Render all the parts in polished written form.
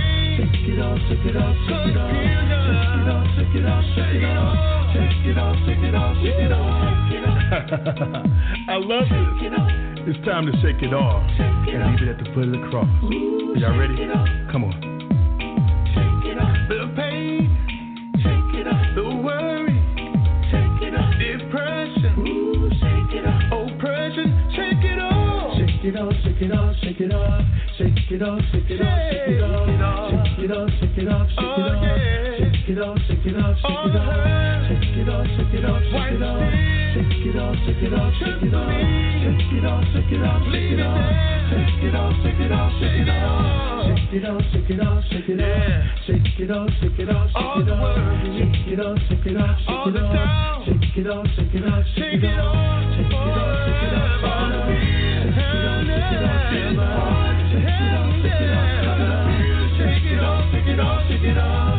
Shake it off, shake it off, shake it off. Shake it off, shake it off, shake it off. Shake it off, shake it off, shake it off. I love it. It's time to shake it off and leave it at the foot of the cross. Y'all ready? Come on. Shake it off. The pain, Shake it off. the worry, Shake it off. depression, Shake it off. oppression, shake it off. Shake it off, shake it off, shake it off. Shake it off, shake it off, shake it off. Shake it off, shake it off, shake it off. Shake it off, shake it off, shake it off. Shake it off, shake it off, shake it off. Shake it off, shake it off, shake it off. Shake it off, shake it off, shake it off. Shake it off, shake it off, shake it off. Shake it off, shake it off, shake it off. Shake it off, shake it off, shake it off. Shake it off, shake it off, shake it off. Shake it off, shake it off, shake it off. Shake it off, shake it off, shake it off. Shake it off, shake it off, shake it off.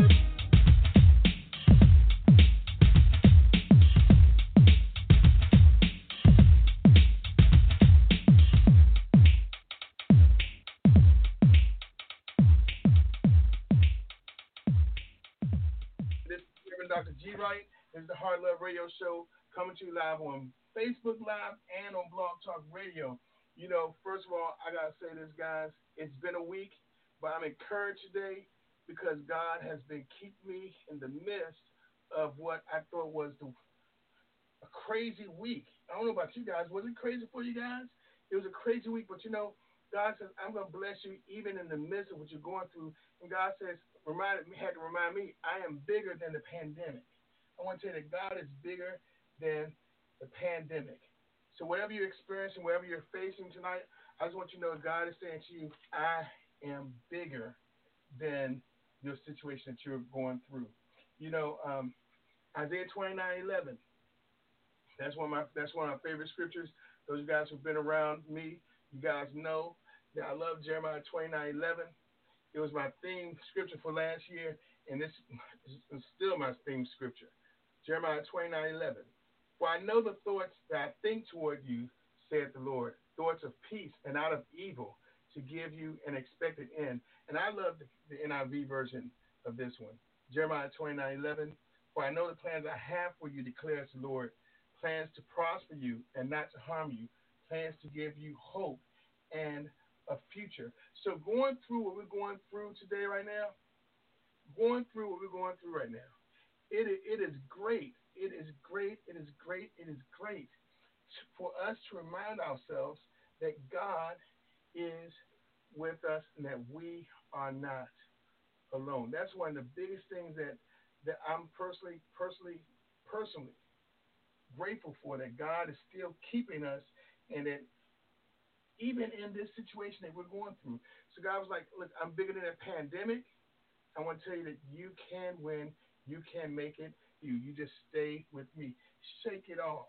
This is Reverend Dr. G. Wright. This is the Heart Love Radio Show coming to you live on Facebook Live and on Blog Talk Radio. You know, first of all, I got to say this, guys. It's been a week. but I'm encouraged today because God has been keeping me in the midst of what I thought was a crazy week. I don't know about you guys. Was it crazy for you guys? It was a crazy week, but God says, I'm going to bless you even in the midst of what you're going through. And God says, had to remind me, I am bigger than the pandemic. I want to tell you that God is bigger than the pandemic. So whatever you're experiencing, whatever you're facing tonight, I just want you to know that God is saying to you, I am bigger than your situation that you're going through. Isaiah 29:11. That's one of my favorite scriptures. Those of you guys who've been around me, you guys know that I love Jeremiah 29:11. It was my theme scripture for last year, and this is still my theme scripture. Jeremiah 29:11. For I know the thoughts that I think toward you, saith the Lord, thoughts of peace and not of evil, to give you an expected end. And I love the NIV version of this one. Jeremiah 29:11. For I know the plans I have for you, declares the Lord, plans to prosper you and not to harm you, plans to give you hope and a future. So going through what we're going through today right now, it is great. It is great for us to remind ourselves that God is with us and that we are not alone. That's one of the biggest things that I'm personally grateful for, that God is still keeping us, and that even in this situation that we're going through. So God was like, look, I'm bigger than a pandemic. I want to tell you that you can win. You can make it. You just stay with me. Shake it off,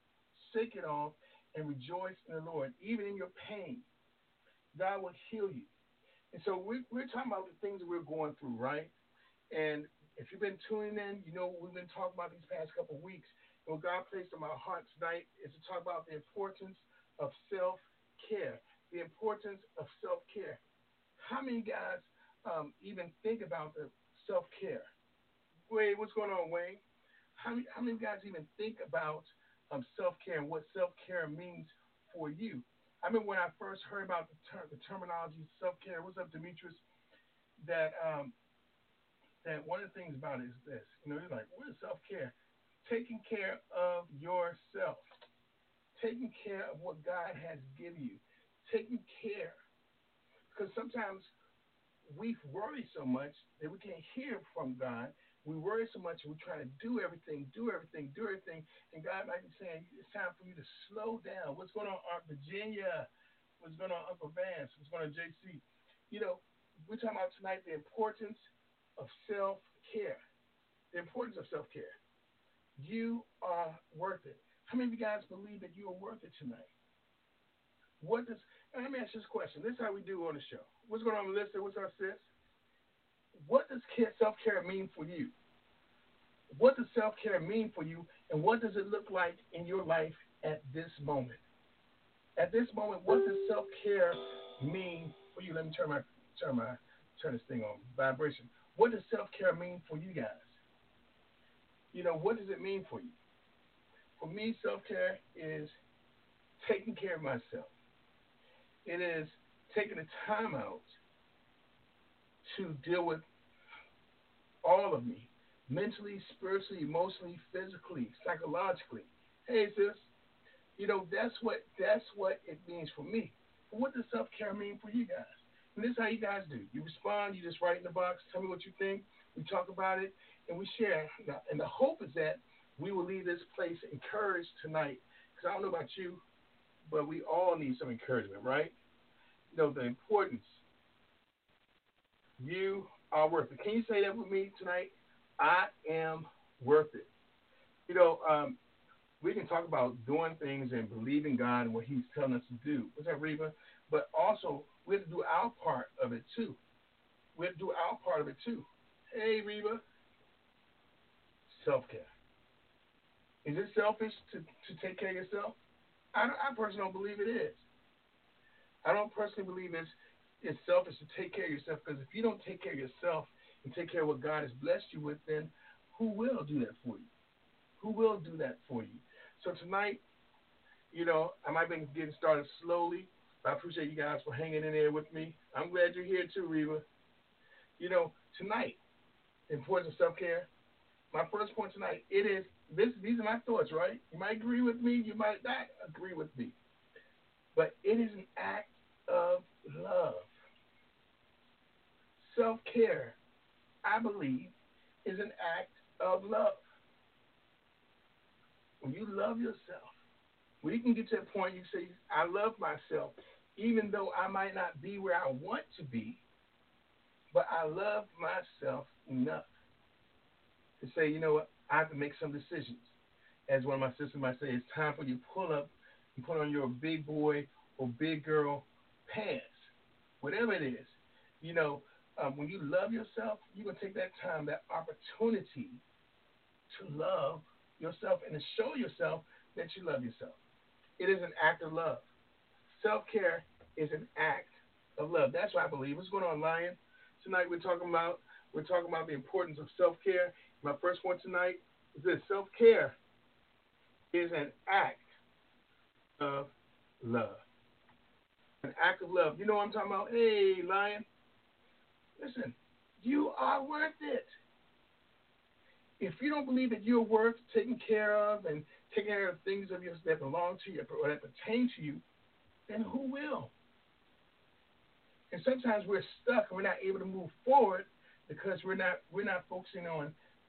and rejoice in the Lord. Even in your pain, God will heal you. And so we're talking about the things that we're going through, right? And if you've been tuning in, we've been talking about these past couple of weeks. And what God placed on my heart tonight is to talk about the importance of self-care. The importance of self-care. How many guys even think about the self-care? Wade, what's going on, Wayne? How many guys even think about self-care and what self-care means for you? I remember when I first heard about the terminology self-care. What's up, Demetrius? That one of the things about it is this. You're like, what is self-care? Taking care of yourself. Taking care of what God has given you. Taking care. Because sometimes we worry so much that we can't hear from God. We worry so much and we try to do everything. And God might be saying, it's time for you to slow down. What's going on, Aunt Virginia? What's going on, Uncle Vance? What's going on, JC? We're talking about tonight the importance of self-care. The importance of self-care. You are worth it. How many of you guys believe that you are worth it tonight? Let me ask you this question. This is how we do on the show. What's going on, Melissa? What's up, sis? What does self-care mean for you? What does self-care mean for you, and what does it look like in your life at this moment? At this moment, what does self-care mean for you? Let me turn this thing on. Vibration. What does self-care mean for you guys? What does it mean for you? For me, self-care is taking care of myself. It is taking the time out to deal with all of me, mentally, spiritually, emotionally, physically, psychologically. Hey, sis, that's what it means for me. But what does self-care mean for you guys? And this is how you guys do. You respond, you just write in the box, tell me what you think, we talk about it, and we share. And the hope is that we will leave this place encouraged tonight, because I don't know about you, but we all need some encouragement, right? The importance. You are worth it. Can you say that with me tonight? I am worth it. We can talk about doing things and believing God and what He's telling us to do. What's that, Reba? But also, we have to do our part of it too. Hey, Reba. Self-care. Is it selfish to take care of yourself? I personally don't believe it is. I don't personally believe it's selfish to take care of yourself, because if you don't take care of yourself and take care of what God has blessed you with, then who will do that for you? Who will do that for you? So tonight, I might be getting started slowly, I appreciate you guys for hanging in there with me. I'm glad you're here too, Reba. You know, tonight, the importance of self-care. My first point tonight, it is this. These are my thoughts, right? You might agree with me, you might not agree with me, but it is an act of love. Self-care, I believe, is an act of love. When you love yourself, when you can get to a point you say, I love myself, even though I might not be where I want to be, but I love myself enough to say, you know what, I have to make some decisions. As one of my sisters might say, it's time for you to pull up and put on your big boy or big girl pants, whatever it is. You know, when you love yourself, you're going to take that time, that opportunity to love yourself and to show yourself that you love yourself. It is an act of love. Self-care is an act of love. That's what I believe. What's going on, Lion? Tonight we're talking about the importance of self-care. My first one tonight is this: self-care is an act of love. An act of love. You know what I'm talking about? Hey, Lion. Listen, you are worth it. If you don't believe that you're worth taking care of and taking care of things of yours that belong to you or that pertain to you, then who will? And sometimes we're stuck and we're not able to move forward because we're not focusing on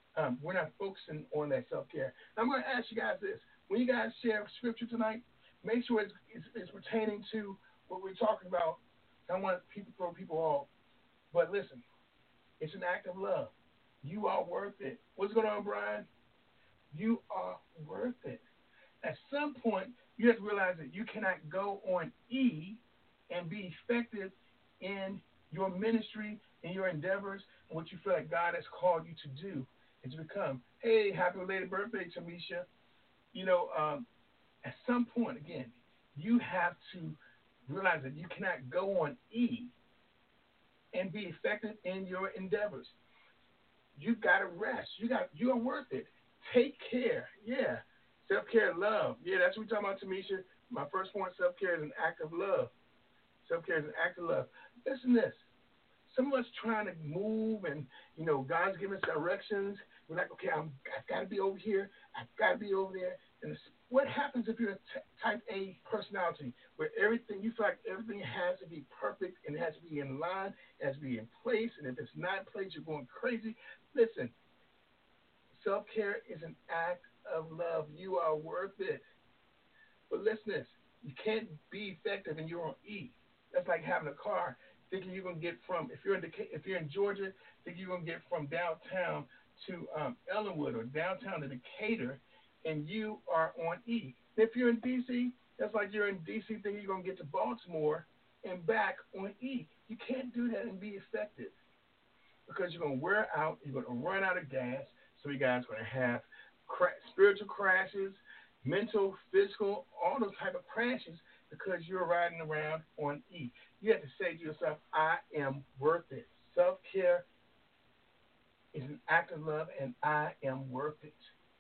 that self-care. Now, I'm going to ask you guys this: when you guys share scripture tonight, make sure it's pertaining to what we're talking about. I don't want people to throw people off, but listen, it's an act of love. You are worth it. What's going on, Brian? You are worth it. At some point, you have to realize that you cannot go on E and be effective in your ministry, in your endeavors, and what you feel like God has called you to do and to become. Hey, happy belated birthday, Tamisha. You know, at some point, again, you have to realize that you cannot go on E and be effective in your endeavors. You've got to rest. You are worth it. Take care. Yeah. Self-care, love. Yeah, that's what we're talking about, Tamisha. My first point, self-care is an act of love. Self-care is an act of love. Listen to this. Some of us trying to move and, you know, God's giving us directions. We're like, okay, I've got to be over here. I've got to be over there. And what happens if you're a type A personality where everything, you feel like everything has to be perfect and it has to be in line, it has to be in place, and if it's not in place, you're going crazy? Listen, self-care is an act of love. You are worth it. But listen to this. You can't be effective and you're on E. That's like having a car thinking you're going to get from, if you're in Georgia, thinking you're going to get from downtown to Ellenwood or downtown to Decatur, and you are on E. If you're in D.C., that's like you're in D.C. thinking you're going to get to Baltimore and back on E. You can't do that and be effective because you're going to wear out, you're going to run out of gas. So you guys are going to have spiritual crashes, mental, physical, all those type of crashes because you're riding around on E. You have to say to yourself, I am worth it. Self-care is an act of love, and I am worth it.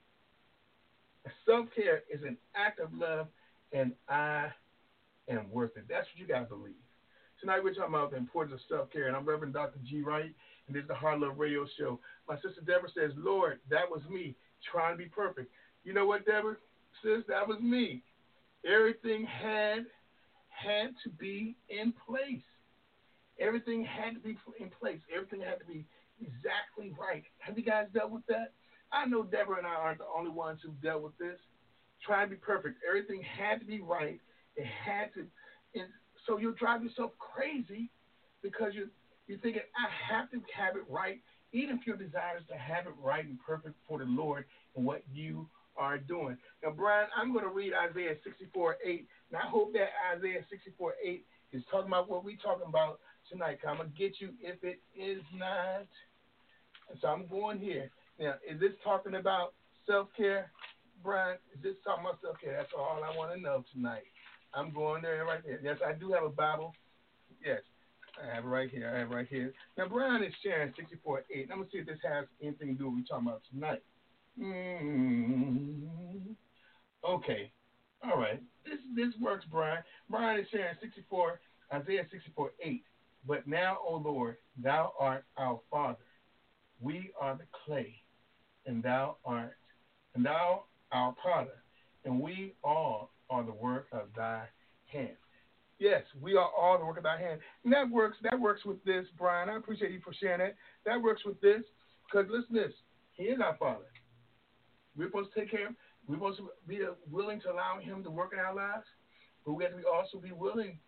Self-care is an act of love, and I am worth it. That's what you got to believe. Tonight we're talking about the importance of self-care, and I'm Reverend Dr. G. Wright, and this is the Heart Love Radio Show. My sister Deborah says, Lord, that was me trying to be perfect. You know what, Deborah? Sis, that was me. Everything had to be in place. Everything had to be in place. Everything had to be exactly right. Have you guys dealt with that? I know Deborah and I aren't the only ones who've dealt with this. Trying to be perfect. Everything had to be right. It had to. And so you'll drive yourself crazy because you're thinking, I have to have it right, even if your desire is to have it right and perfect for the Lord and what you are doing. Now, Brian, I'm going to read Isaiah 64:8, and I hope that Isaiah 64:8 is talking about what we're talking about tonight. I'm going to get you if it is not. And so I'm going here. Now, is this talking about self-care, Brian? Is this talking about self-care? That's all I want to know tonight. I'm going there right there. Yes, I do have a Bible. Yes, I have it right here. I have it right here. Now, Brian is sharing 64:8. I'm going to see if this has anything to do with what we're talking about tonight. Okay. All right. this works, Brian. Brian is sharing Isaiah 64:8. But now, O Lord, thou art our Father. We are the clay, and thou our potter, and we all are the work of thy hand. Yes, we are all the work of thy hand. And that works with this, Brian. I appreciate you for sharing that. That works with this, because listen to this. He is our Father. We're supposed to take care of him. We're supposed to be willing to allow him to work in our lives, but we have to also be willing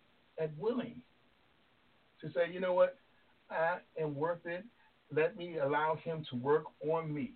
to say, you know what, I am worth it. Let me allow him to work on me.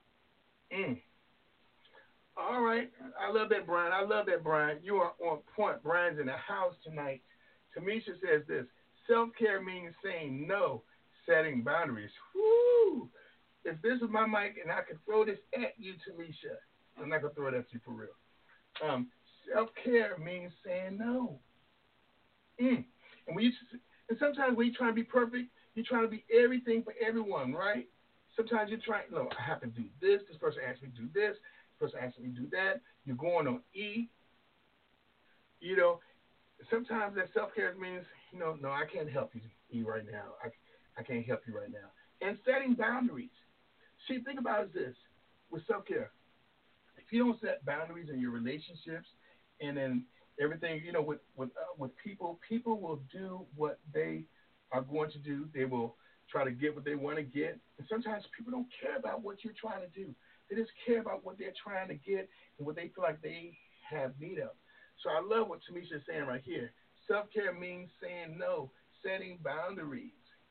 All right. I love that, Brian. You are on point. Brian's in the house tonight. Tamisha says this: self-care means saying no, setting boundaries. Woo! If this was my mic and I could throw this at you, Tamisha, I'm not going to throw it at you for real. Self-care means saying no. And sometimes when you're trying to be perfect, you're trying to be everything for everyone, right? Sometimes you're trying, no, I have to do this. This person asked me to do this. This person asked me to do that. You're going on E. You know, sometimes that self-care means, no, I can't help you, E, right now. I can't help you right now. And setting boundaries. See, think about this with self-care. If you don't set boundaries in your relationships and then everything, with people will do what they are going to do. They will try to get what they want to get. And sometimes people don't care about what you're trying to do. They just care about what they're trying to get and what they feel like they have need of. So I love what Tamisha is saying right here. Self-care means saying no, setting boundaries.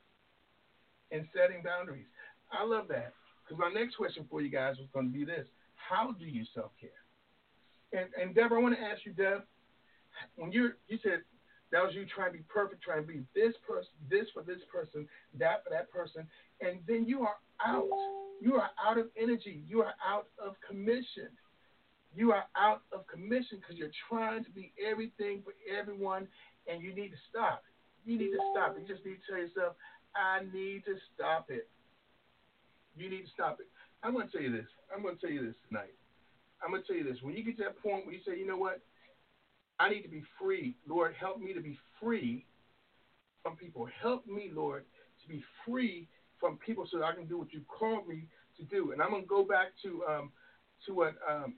I love that. Because my next question for you guys was going to be this: how do you self-care? And Deborah, I want to ask you, Deb, when you said that was you trying to be perfect, trying to be this person, this for this person, that for that person, and then you are out. You are out of energy. You are out of commission. You are out of commission because you're trying to be everything for everyone, and you need to stop. You need to stop. You just need to tell yourself, I need to stop it. You need to stop it. I'm going to tell you this. Tonight. I'm going to tell you this. When you get to that point where you say, you know what? I need to be free. Lord, help me to be free from people. Help me, Lord, to be free from people so that I can do what you called me to do. And I'm going to go back to what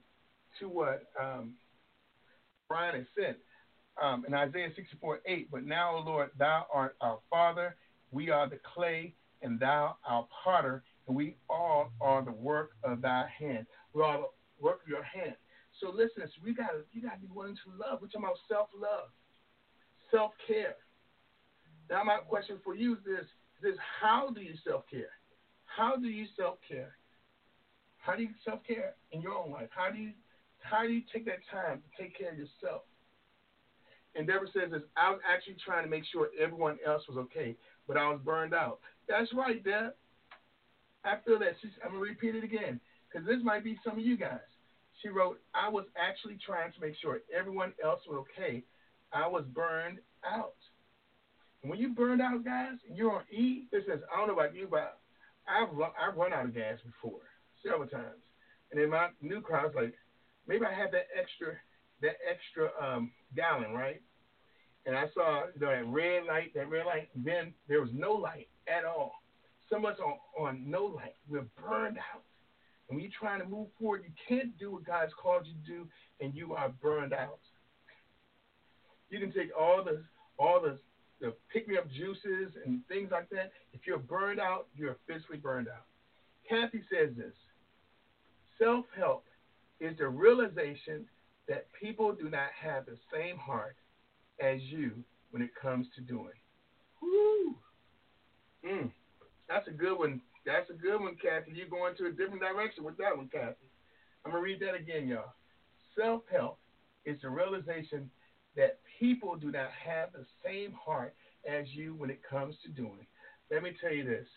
Brian has said in Isaiah 64:8. But now, O Lord, thou art our Father. We are the clay, and thou our potter, and we all are the work of thy hand. We are the work of your hand. So listen, you gotta be willing to love. We're talking about self-love, self-care. Now my question for you is this: how do you self-care? How do you self-care? How do you self-care in your own life? How do you take that time to take care of yourself? And Deborah says this: I was actually trying to make sure everyone else was okay, but I was burned out. That's right, Deb. I feel that. I'm going to repeat it again, because this might be some of you guys. She wrote, I was actually trying to make sure everyone else was okay. I was burned out. And when you burned out, guys, and you're on E, this says, I don't know about you, but I've run out of gas before, several times. And in my new car, I was like, maybe I had that extra gallon, right? And I saw that red light, then there was no light at all. Some of us on no light. We're burned out. And when you're trying to move forward, you can't do what God's called you to do, and you are burned out. You can take all the pick-me-up juices and things like that. If you're burned out, you're physically burned out. Kathy says this: self-help is the realization that people do not have the same heart as you when it comes to doing. Woo! That's a good one. That's a good one, Kathy. You're going to a different direction with that one, Kathy. I'm going to read that again, y'all. Self-help is the realization that people do not have the same heart as you when it comes to doing. Let me tell you this.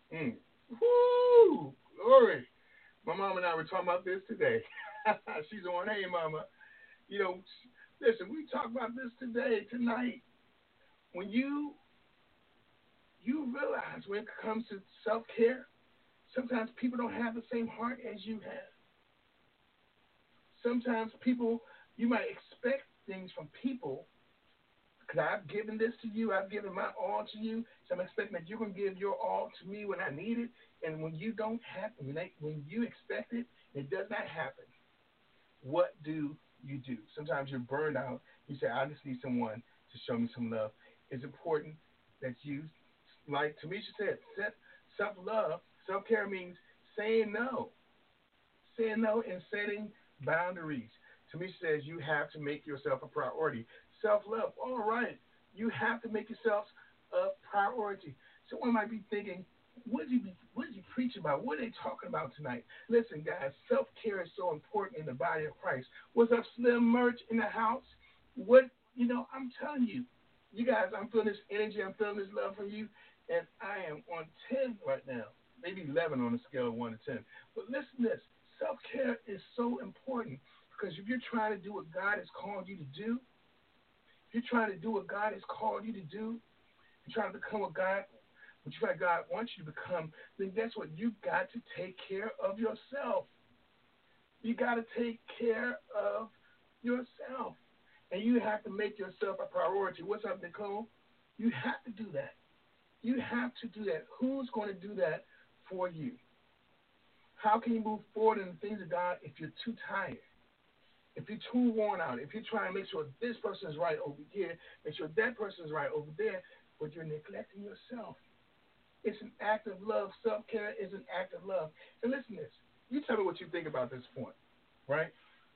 Woo! Glory. My mom and I were talking about this today. She's on, hey, Mama. Listen, we talked about this tonight. When you realize when it comes to self-care, sometimes people don't have the same heart as you have. Sometimes people, you might expect things from people because I've given this to you. I've given my all to you. So I'm expecting that you're going to give your all to me when I need it. And when you don't have it, when you expect it, it does not happen. What do you do? Sometimes you're burned out. You say, I just need someone to show me some love. It's important that you, like Tamisha said, set self-love. Self-care means saying no. Saying no and setting boundaries. Tamisha says you have to make yourself a priority. Self-love, all right. You have to make yourself a priority. Someone might be thinking, what did you preach about? What are they talking about tonight? Listen, guys, self-care is so important in the body of Christ. What's up, Slim Merch in the house? I'm telling you, you guys, I'm feeling this energy. I'm feeling this love from you, and I am on 10 right now, maybe 11 on a scale of 1 to 10. But listen to this. Self-care is so important because if you're trying to do what God has called you to do, if you're trying to do what God has called you to do, you're trying to become what God wants you to become, then guess what? You've got to take care of yourself. You got to take care of yourself. And you have to make yourself a priority. What's up, Nicole? You have to do that. You have to do that. Who's going to do that for you? How can you move forward in the things of God if you're too tired? If you're too worn out, if you're trying to make sure this person is right over here, make sure that person is right over there, but you're neglecting yourself. It's an act of love. Self-care is an act of love. And listen to this. You tell me what you think about this point, right?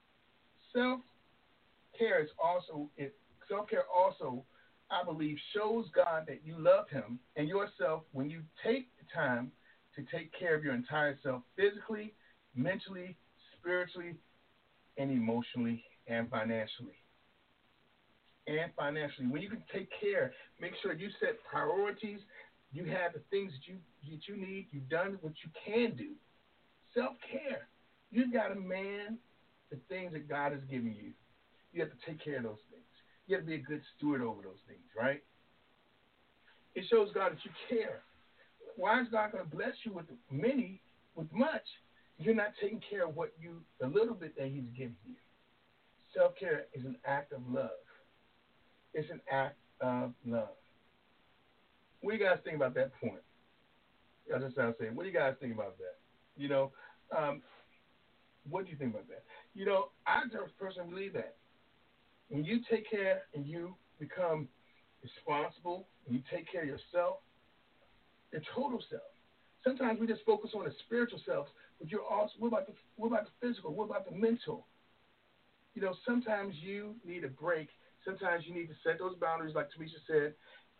Self-care also, I believe, shows God that you love him and yourself when you take the time to take care of your entire self physically, mentally, spiritually, and emotionally and financially. When you can take care, make sure you set priorities, you have the things that you need, you've done what you can do. Self-care. You've got to man the things that God has given you. You have to take care of those things. You have to be a good steward over those things, right? It shows God that you care. Why is God going to bless you with much? You're not taking care of the little bit that he's given you. Self-care is an act of love. It's an act of love. What do you guys think about that point? Y'all just sound saying, what do you guys think about that? What do you think about that? I just personally believe that. When you take care and you become responsible, and you take care of yourself, your total self. Sometimes we just focus on the spiritual self, but what about the physical? What about the mental? Sometimes you need a break. Sometimes you need to set those boundaries, like Tamisha said.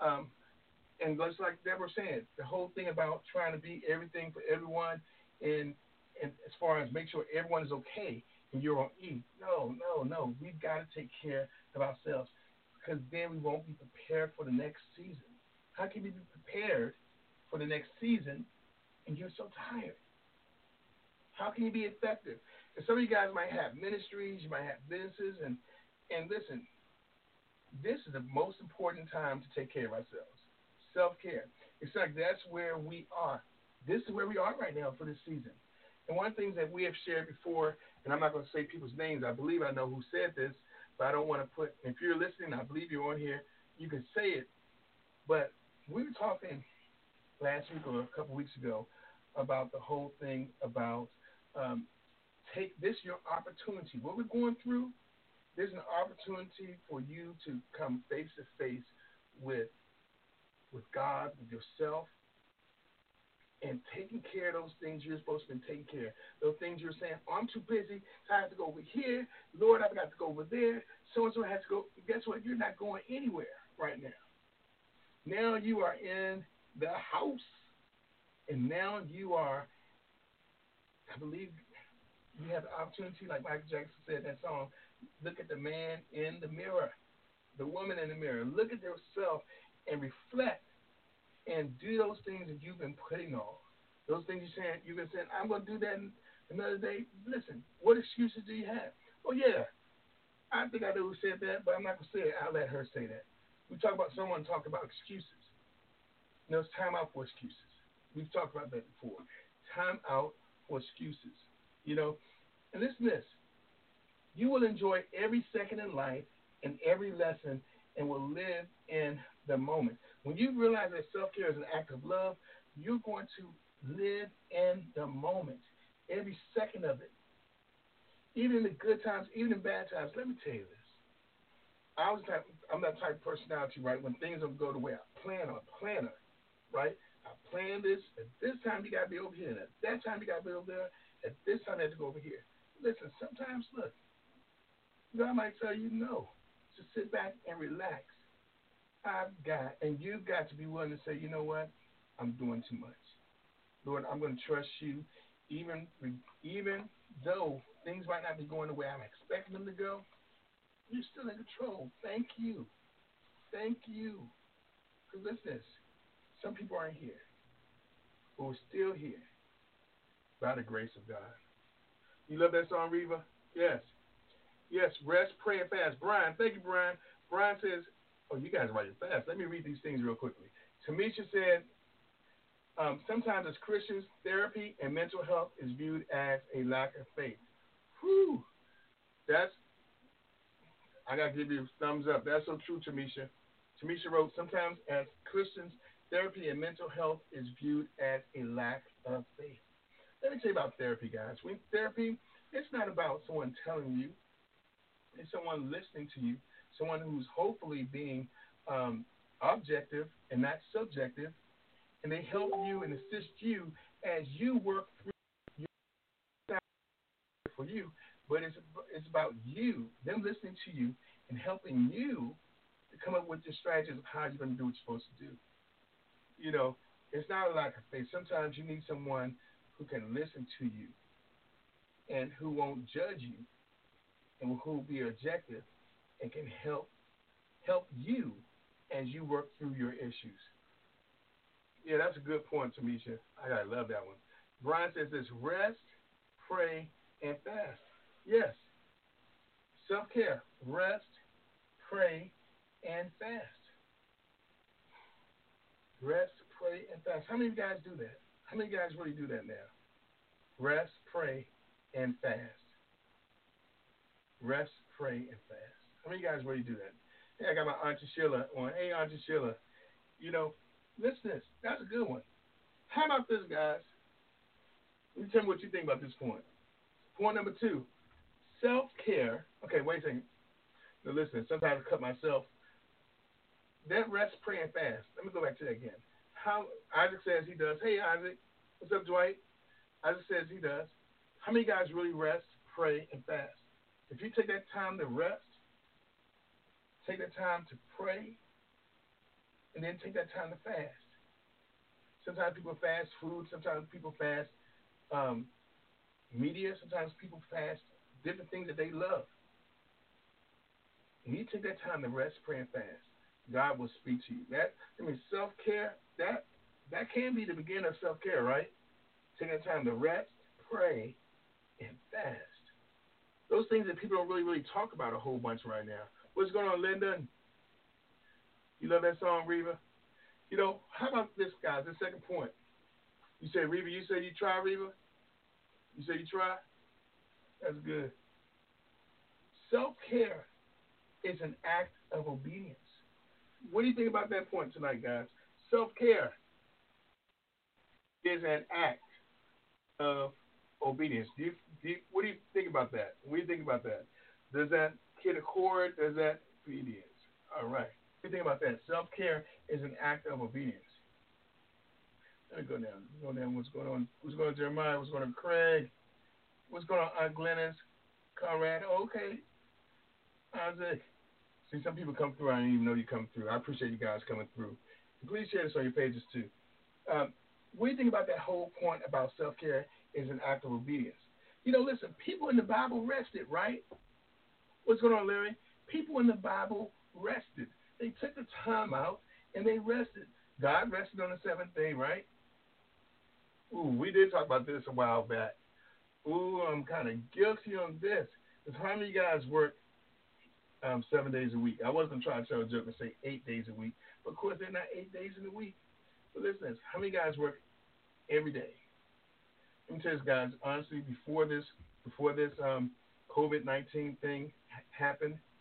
And just like Deborah said, the whole thing about trying to be everything for everyone and as far as make sure everyone is okay and you're on E. No. We've got to take care of ourselves because then we won't be prepared for the next season. How can we be prepared for the next season and you're so tired? How can you be effective? And some of you guys might have ministries, you might have businesses, and listen, this is the most important time to take care of ourselves. Self-care. It's like that's where we are. This is where we are right now for this season. And one of the things that we have shared before, and I'm not going to say people's names, I believe I know who said this, but I don't want to if you're listening, I believe you're on here, you can say it. But we were talking last week or a couple weeks ago about the whole thing about take this your opportunity. What we're going through, there's an opportunity for you to come face to face with God, with yourself, and taking care of those things you're supposed to be taking care of. Those things you're saying, I'm too busy, so I have to go over here. Lord, I've got to go over there. So-and-so has to go. Guess what? You're not going anywhere right now. Now you are in the house, and now you are, I believe, you have the opportunity, like Michael Jackson said in that song, look at the man in the mirror, the woman in the mirror. Look at yourself and reflect and do those things that you've been putting off. Those things you've been saying, I'm going to do that another day. Listen, what excuses do you have? Oh, yeah, I think I know who said that, but I'm not going to say it. I'll let her say that. We talk about someone talk about excuses. It's time out for excuses. We've talked about that before. Time out for excuses. And listen to this. You will enjoy every second in life in every lesson and will live in the moment. When you realize that self-care is an act of love, you're going to live in the moment, every second of it. Even in the good times, even in bad times. Let me tell you this. I'm that type of personality, right? When things don't go the way I plan, I'm a planner, right? I plan this. At this time, you got to be over here. And at that time, you got to be over there. At this time, you have to go over here. Listen, sometimes, look, God might tell you no. Just sit back and relax. And you've got to be willing to say, you know what? I'm doing too much. Lord, I'm going to trust you, even though things might not be going the way I'm expecting them to go. You're still in control. Thank you. Thank you. Because listen, some people aren't here, but we're still here by the grace of God. You love that song, Reva? Yes. Yes, rest, pray, and fast. Brian, thank you, Brian. Brian says, oh, you guys write it fast. Let me read these things real quickly. Tamisha said, sometimes as Christians, therapy and mental health is viewed as a lack of faith. Whew. I got to give you a thumbs up. That's so true, Tamisha. Tamisha wrote, sometimes as Christians, therapy and mental health is viewed as a lack of faith. Let me tell you about therapy, guys. Therapy, it's not about someone telling you. It's someone listening to you, someone who's hopefully being objective and not subjective, and they help you and assist you as you work through your for you, but it's about you, them listening to you and helping you to come up with the strategies of how you're going to do what you're supposed to do. You know, it's not a lack of faith. Sometimes you need someone who can listen to you and who won't judge you and who will be objective and can help you as you work through your issues. Yeah, that's a good point, Tamisha. I love that one. Brian says this, rest, pray, and fast. Yes. Self-care, rest, pray, and fast. Rest, pray, and fast. How many of you guys do that? How many of you guys really do that now? Rest, pray, and fast. Rest, pray, and fast. How many of you guys really do that? Hey, I got my Auntie Sheila on. Hey, Auntie Sheila. You know, listen to this. That's a good one. How about this, guys? Let me tell me what you think about this point. Point number 2, self-care. Okay, wait a second. Now, listen, sometimes I cut myself. That rest, pray, and fast. Let me go back to that again. How Isaac says he does. Hey, Isaac. What's up, Dwight? Isaac says he does. How many guys really rest, pray, and fast? If you take that time to rest, take that time to pray, and then take that time to fast. Sometimes people fast food. Sometimes people fast media. Sometimes people fast different things that they love. When you take that time to rest, pray, and fast, God will speak to you. Self-care, that can be the beginning of self-care, right? Taking that time to rest, pray, and fast. Those things that people don't really talk about a whole bunch right now. What's going on, Linda? You love that song, Reva? You know, how about this, guys? The second point. You said, Reva, you said you try, Reva? You said you try? That's good. Self-care is an act of obedience. What do you think about that point tonight, guys? Self-care is an act of obedience. What do you think about that? What do you think about that? Does that hit a chord? Does that obedience? All right. What do you think about that? Self-care is an act of obedience. Let me go down. What's going on? What's going on, Jeremiah? What's going on, Craig? What's going on, Aunt Glennis? Conrad? Okay. Isaac. See, some people come through. I didn't even know you come through. I appreciate you guys coming through. And please share this on your pages, too. What do you think about that whole point about self-care is an act of obedience? You know, listen, people in the Bible rested, right? What's going on, Larry? People in the Bible rested. They took the time out and they rested. God rested on the seventh day, right? Ooh, we did talk about this a while back. Ooh, I'm kind of guilty on this. Because how many of you guys work 7 days a week? I wasn't trying to tell a joke and say 8 days a week. But, of course, they're not 8 days in a week. But listen, how many guys work every day? Let me tell you, guys, honestly, before this COVID-19 thing happened,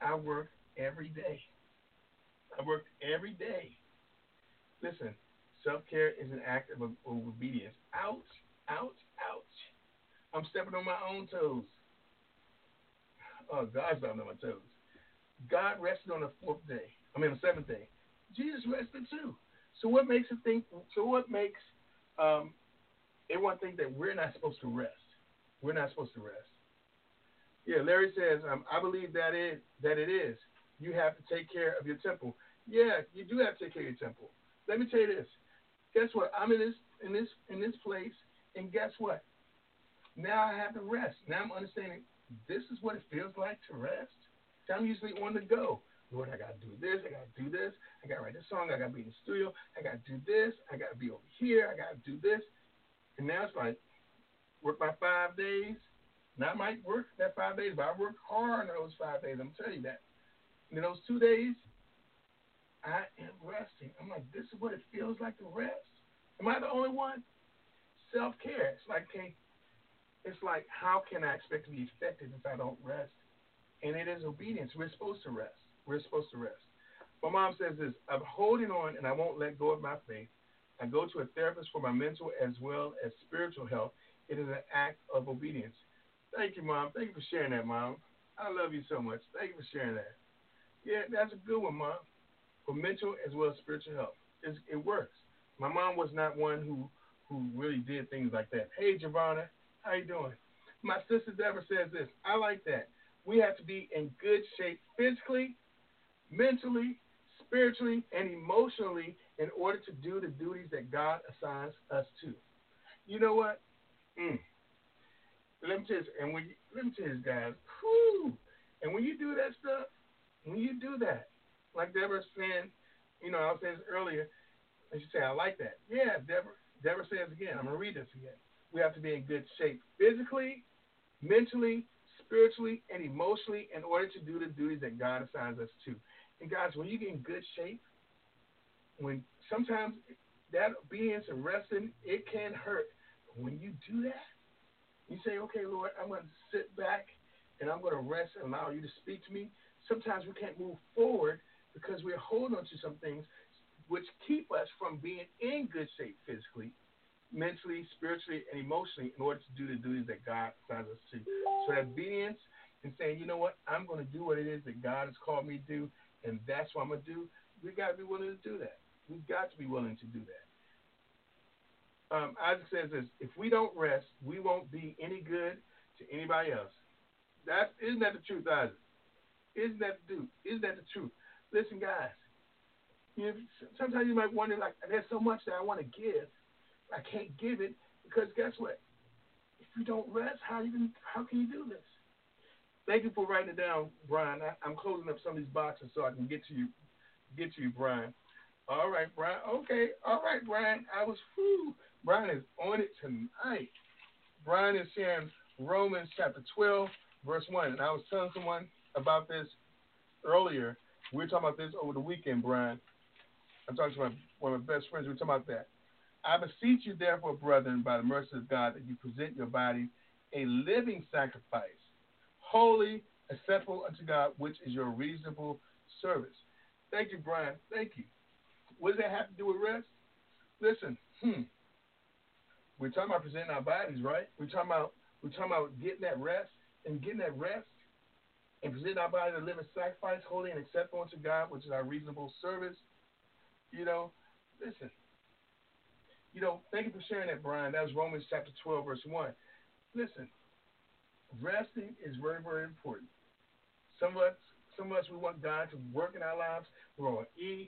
I work every day. I work every day. Listen, self-care is an act of obedience. Ouch, ouch, ouch. I'm stepping on my own toes. Oh, God's stepping on my toes. God rested on the seventh day. Jesus rested too. So what makes it think? So what makes everyone think that we're not supposed to rest? We're not supposed to rest. Yeah, Larry says, I believe that it is. You have to take care of your temple. Yeah, you do have to take care of your temple. Let me tell you this. Guess what? I'm in this place, and guess what? Now I have to rest. Now I'm understanding this is what it feels like to rest. So I'm usually on the go. Lord, I got to do this. I got to do this. I got to write this song. I got to be in the studio. I got to do this. I got to be over here. I got to do this. And now it's like, work my 5 days. Now I might work that 5 days, but I work hard on those 5 days. I'm telling you that. And in those 2 days, I am resting. I'm like, this is what it feels like to rest. Am I the only one? Self-care. It's like, how can I expect to be effective if I don't rest? And it is obedience. We're supposed to rest. We're supposed to rest. My mom says this, I'm holding on and I won't let go of my faith. I go to a therapist for my mental as well as spiritual health. It is an act of obedience. Thank you, Mom. Thank you for sharing that, Mom. I love you so much. Thank you for sharing that. Yeah, that's a good one, Mom. For mental as well as spiritual health. It works. My mom was not one who really did things like that. Hey, Giovanna, how you doing? My sister Deborah says this. I like that. We have to be in good shape physically, mentally, spiritually, and emotionally in order to do the duties that God assigns us to. You know what? Let me tell you, guys. Whew, and when you do that stuff, like Deborah's saying, I was saying this earlier, and she said, I like that. Yeah, Deborah says again, I'm going to read this again. We have to be in good shape physically, mentally, spiritually, and emotionally in order to do the duties that God assigns us to. And guys, when you get in good shape, when sometimes that obedience and resting, it can hurt. But when you do that, you say, okay, Lord, I'm going to sit back and I'm going to rest and allow you to speak to me. Sometimes we can't move forward because we're holding on to some things which keep us from being in good shape physically, mentally, spiritually, and emotionally in order to do the duties that God assigns us to. So that obedience and saying, you know what, I'm going to do what it is that God has called me to do, and that's what I'm going to do. We've got to be willing to do that. We've got to be willing to do that. Isaac says this, if we don't rest, we won't be any good to anybody else. Isn't that the truth, Isaac? Isn't that the truth? Listen, guys, sometimes you might wonder, like, there's so much that I want to give. I can't give it because guess what? If you don't rest, how can you do this? Thank you for writing it down, Brian. I'm closing up some of these boxes so I can get to you, Brian. All right, Brian. Okay. All right, Brian. Brian is on it tonight. Brian is sharing Romans chapter 12, verse 1. And I was telling someone about this earlier. We were talking about this over the weekend, Brian. I'm talking to one of my best friends. We were talking about that. I beseech you, therefore, brethren, by the mercy of God, that you present your bodies a living sacrifice, holy, acceptable unto God, which is your reasonable service. Thank you, Brian. Thank you. What does that have to do with rest? Listen, we're talking about presenting our bodies, right? We're talking about getting that rest and presenting our bodies a living sacrifice, holy and acceptable unto God, which is our reasonable service. Listen. Thank you for sharing that, Brian. That was Romans chapter 12, verse 1. Listen, resting is very, very important. Some of us, we want God to work in our lives. We're on E.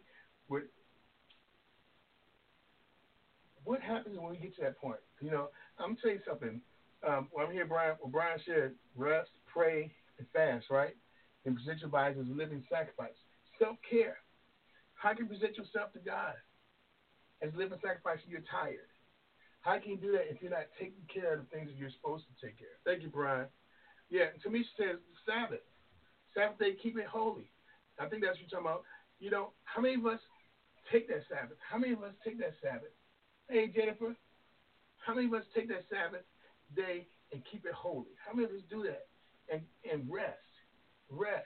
What happens when we get to that point? I'm going to tell you something. When I'm here, Brian shared, rest, pray, and fast, right? And present your bodies as a living sacrifice. Self-care. How can you present yourself to God as a living sacrifice when you're tired? How can you do that if you're not taking care of the things that you're supposed to take care of? Thank you, Brian. Yeah, Tamisha says Sabbath. Sabbath day, keep it holy. I think that's what you're talking about. How many of us take that Sabbath? How many of us take that Sabbath? Hey, Jennifer, how many of us take that Sabbath day and keep it holy? How many of us do that and rest? Rest.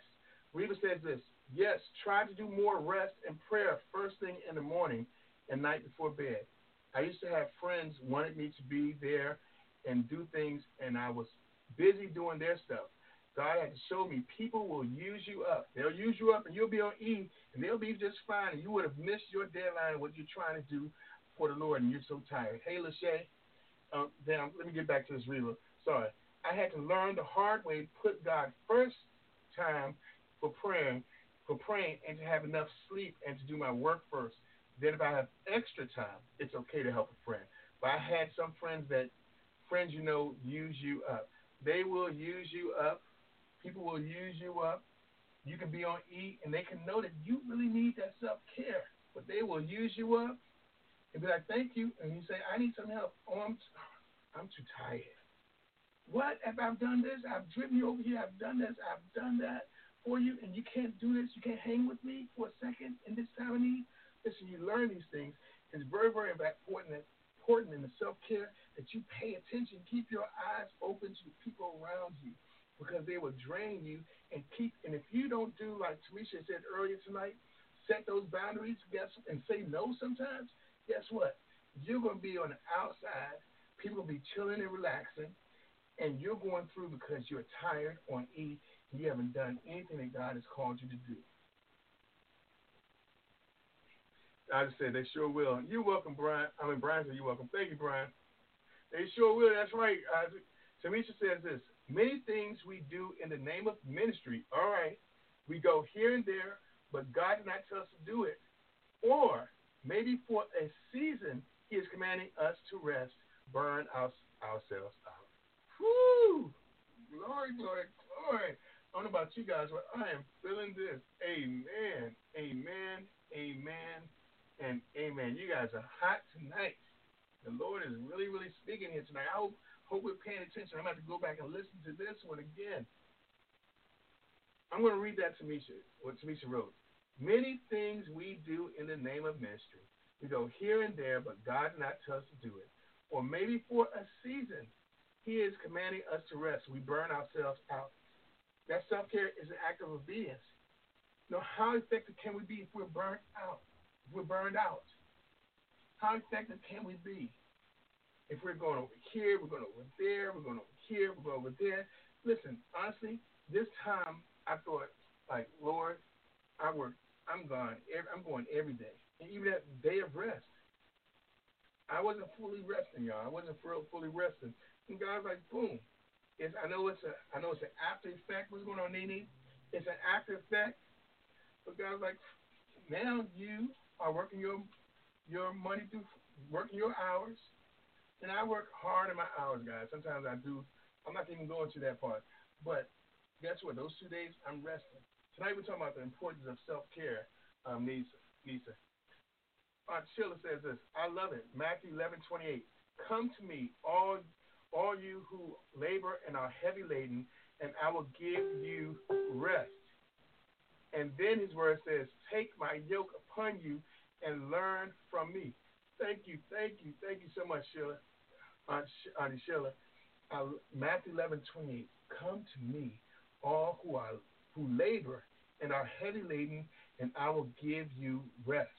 Reba says this. Yes, try to do more rest and prayer first thing in the morning and night before bed. I used to have friends wanted me to be there and do things, and I was busy doing their stuff. God had to show me people will use you up. They'll use you up, and you'll be on E, and they'll be just fine, and you would have missed your deadline of what you're trying to do for the Lord, and you're so tired. Hey, Lachey, let me get back to this Reba. Sorry. I had to learn the hard way to put God first time for praying, and to have enough sleep and to do my work first. Then if I have extra time, it's okay to help a friend. But I had some friends use you up. They will use you up. People will use you up. You can be on E, and they can know that you really need that self-care. But they will use you up and be like, thank you. And you say, I need some help. Oh, I'm too tired. What? If I've done this, I've driven you over here, I've done this, I've done that for you, and you can't do this, you can't hang with me for a second in this time of need? Listen, you learn these things. It's very, very important in the self-care that you pay attention, keep your eyes open to the people around you, because they will drain you and if you don't do, like Tamisha said earlier tonight, set those boundaries, and say no sometimes, guess what? You're going to be on the outside, people will be chilling and relaxing, and you're going through because you're tired on E, and you haven't done anything that God has called you to do. I just said they sure will. You're welcome, Brian. Brian said you're welcome. Thank you, Brian. They sure will. That's right. Tamisha says this. Many things we do in the name of ministry. All right. We go here and there, but God did not tell us to do it. Or maybe for a season, He is commanding us to rest, burn ourselves out. Woo! Glory, glory, glory. I don't know about you guys, but I am feeling this. Amen, amen, amen, and amen. You guys are hot tonight. The Lord is really, really speaking here tonight. I hope we're paying attention. I'm going to have to go back and listen to this one again. I'm going to read that what Tamisha wrote. Many things we do in the name of ministry. We go here and there, but God did not tell us to do it. Or maybe for a season, He is commanding us to rest. We burn ourselves out. That self-care is an act of obedience. Now, how effective can we be if we're burnt out? If we're burned out? How effective can we be? If we're going over here, we're going over there, we're going over here, we're going over there. Listen, honestly, this time I thought, like, Lord, I'm going every day. And even that day of rest, I wasn't fully resting, y'all. I wasn't fully resting. And God's like, boom. I know it's an after effect. What's going on, Nene? It's an after effect. But God's like, now you are working your money through working your hours. And I work hard in my hours, guys. Sometimes I do. I'm not even going to that part. But guess what? Those 2 days, I'm resting. Tonight we're talking about the importance of self-care, Nisa. Sheila says this. I love it. Matthew 11:28. Come to me, all you who labor and are heavy laden, and I will give you rest. And then His word says, take my yoke upon you and learn from me. Thank you so much, Sheila. Auntie Sheila. Matthew 11:28. Come to me, all who labor and are heavy laden, and I will give you rest.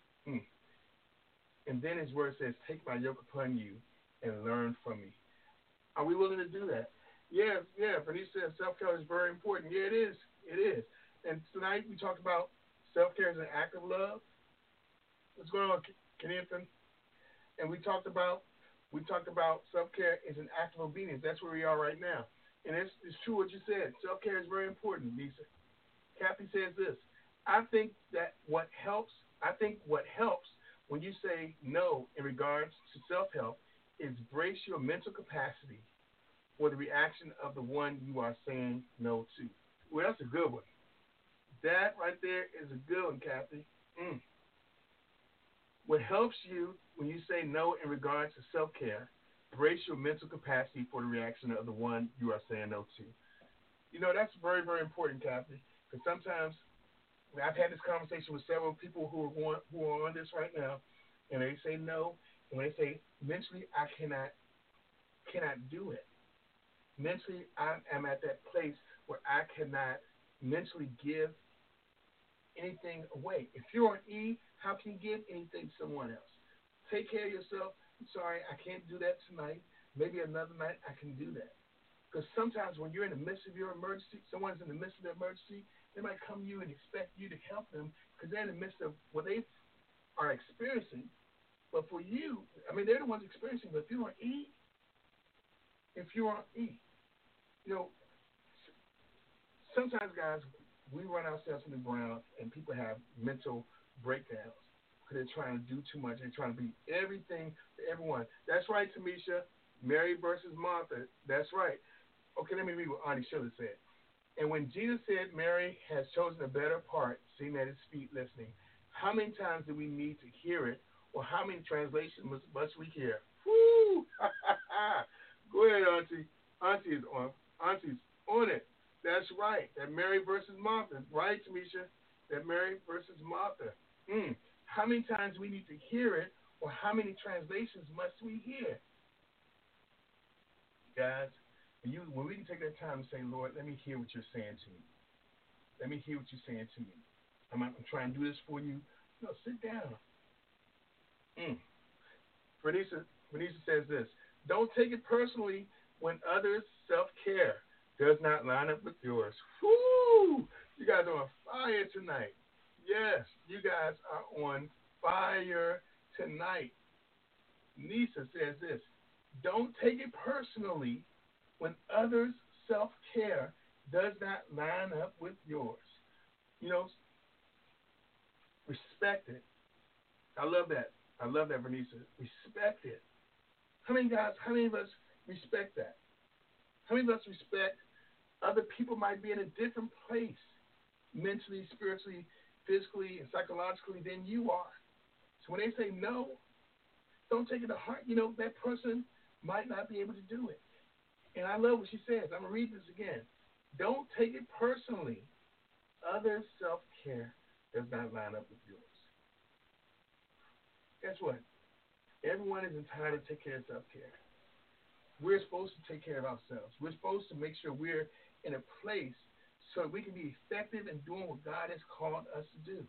And then His word says, take my yoke upon you and learn from me. Are we willing to do that? Yeah. Bernice says self-care is very important. Yeah, it is. And tonight we talked about self-care as an act of love. What's going on, Kenneth? And we talked about self-care as an act of obedience. That's where we are right now. And it's true what you said. Self-care is very important, Lisa. Kathy says this. I think what helps when you say no in regards to self-help is brace your mental capacity for the reaction of the one you are saying no to. Well, that's a good one. That right there is a good one, Kathy. What helps you when you say no in regards to self-care, brace your mental capacity for the reaction of the one you are saying no to. You know, that's very, very important, Kathy, because sometimes I've had this conversation with several people who are on this right now, and they say no, and they say, mentally, I cannot do it. Mentally, I am at that place where I cannot mentally give anything away. If you're on E, how can you give anything to someone else? Take care of yourself. I'm sorry, I can't do that tonight. Maybe another night I can do that. Because sometimes when you're in the midst of your emergency, someone's in the midst of their emergency, they might come to you and expect you to help them because they're in the midst of what they are experiencing. But for you, I mean, they're the ones experiencing, but if you're on E, you know, sometimes, guys, we run ourselves in the ground and people have mental breakdowns because they're trying to do too much. They're trying to be everything to everyone. That's right, Tamisha. Mary versus Martha. That's right. Okay, let me read what Auntie Sheila said. And when Jesus said Mary has chosen a better part, sitting at his feet listening, how many times do we need to hear it, or how many translations must we hear? Woo! Go ahead, Auntie. Auntie's on it. That's right. That Mary versus Martha. Right, Tamisha? That Mary versus Martha. How many times do we need to hear it, or how many translations must we hear? Guys, when we can take that time to say, Lord, let me hear what you're saying to me. Let me hear what you're saying to me. I'm trying to do this for you. No, sit down. Vanessa says this. Don't take it personally when others' self-care does not line up with yours. Woo! You guys are on fire tonight. Yes, you guys are on fire tonight. Nisa says this. Don't take it personally when others' self-care does not line up with yours. You know, respect it. I love that. I love that, Vanessa. Respect it. How many of us respect that? How many of us respect other people might be in a different place mentally, spiritually, physically, and psychologically than you are? So when they say no, don't take it to heart. You know, that person might not be able to do it. And I love what she says. I'm going to read this again. Don't take it personally. Others' self-care does not line up with yours. Guess what? Everyone is entitled to take care of self-care. We're supposed to take care of ourselves. We're supposed to make sure we're in a place so we can be effective in doing what God has called us to do.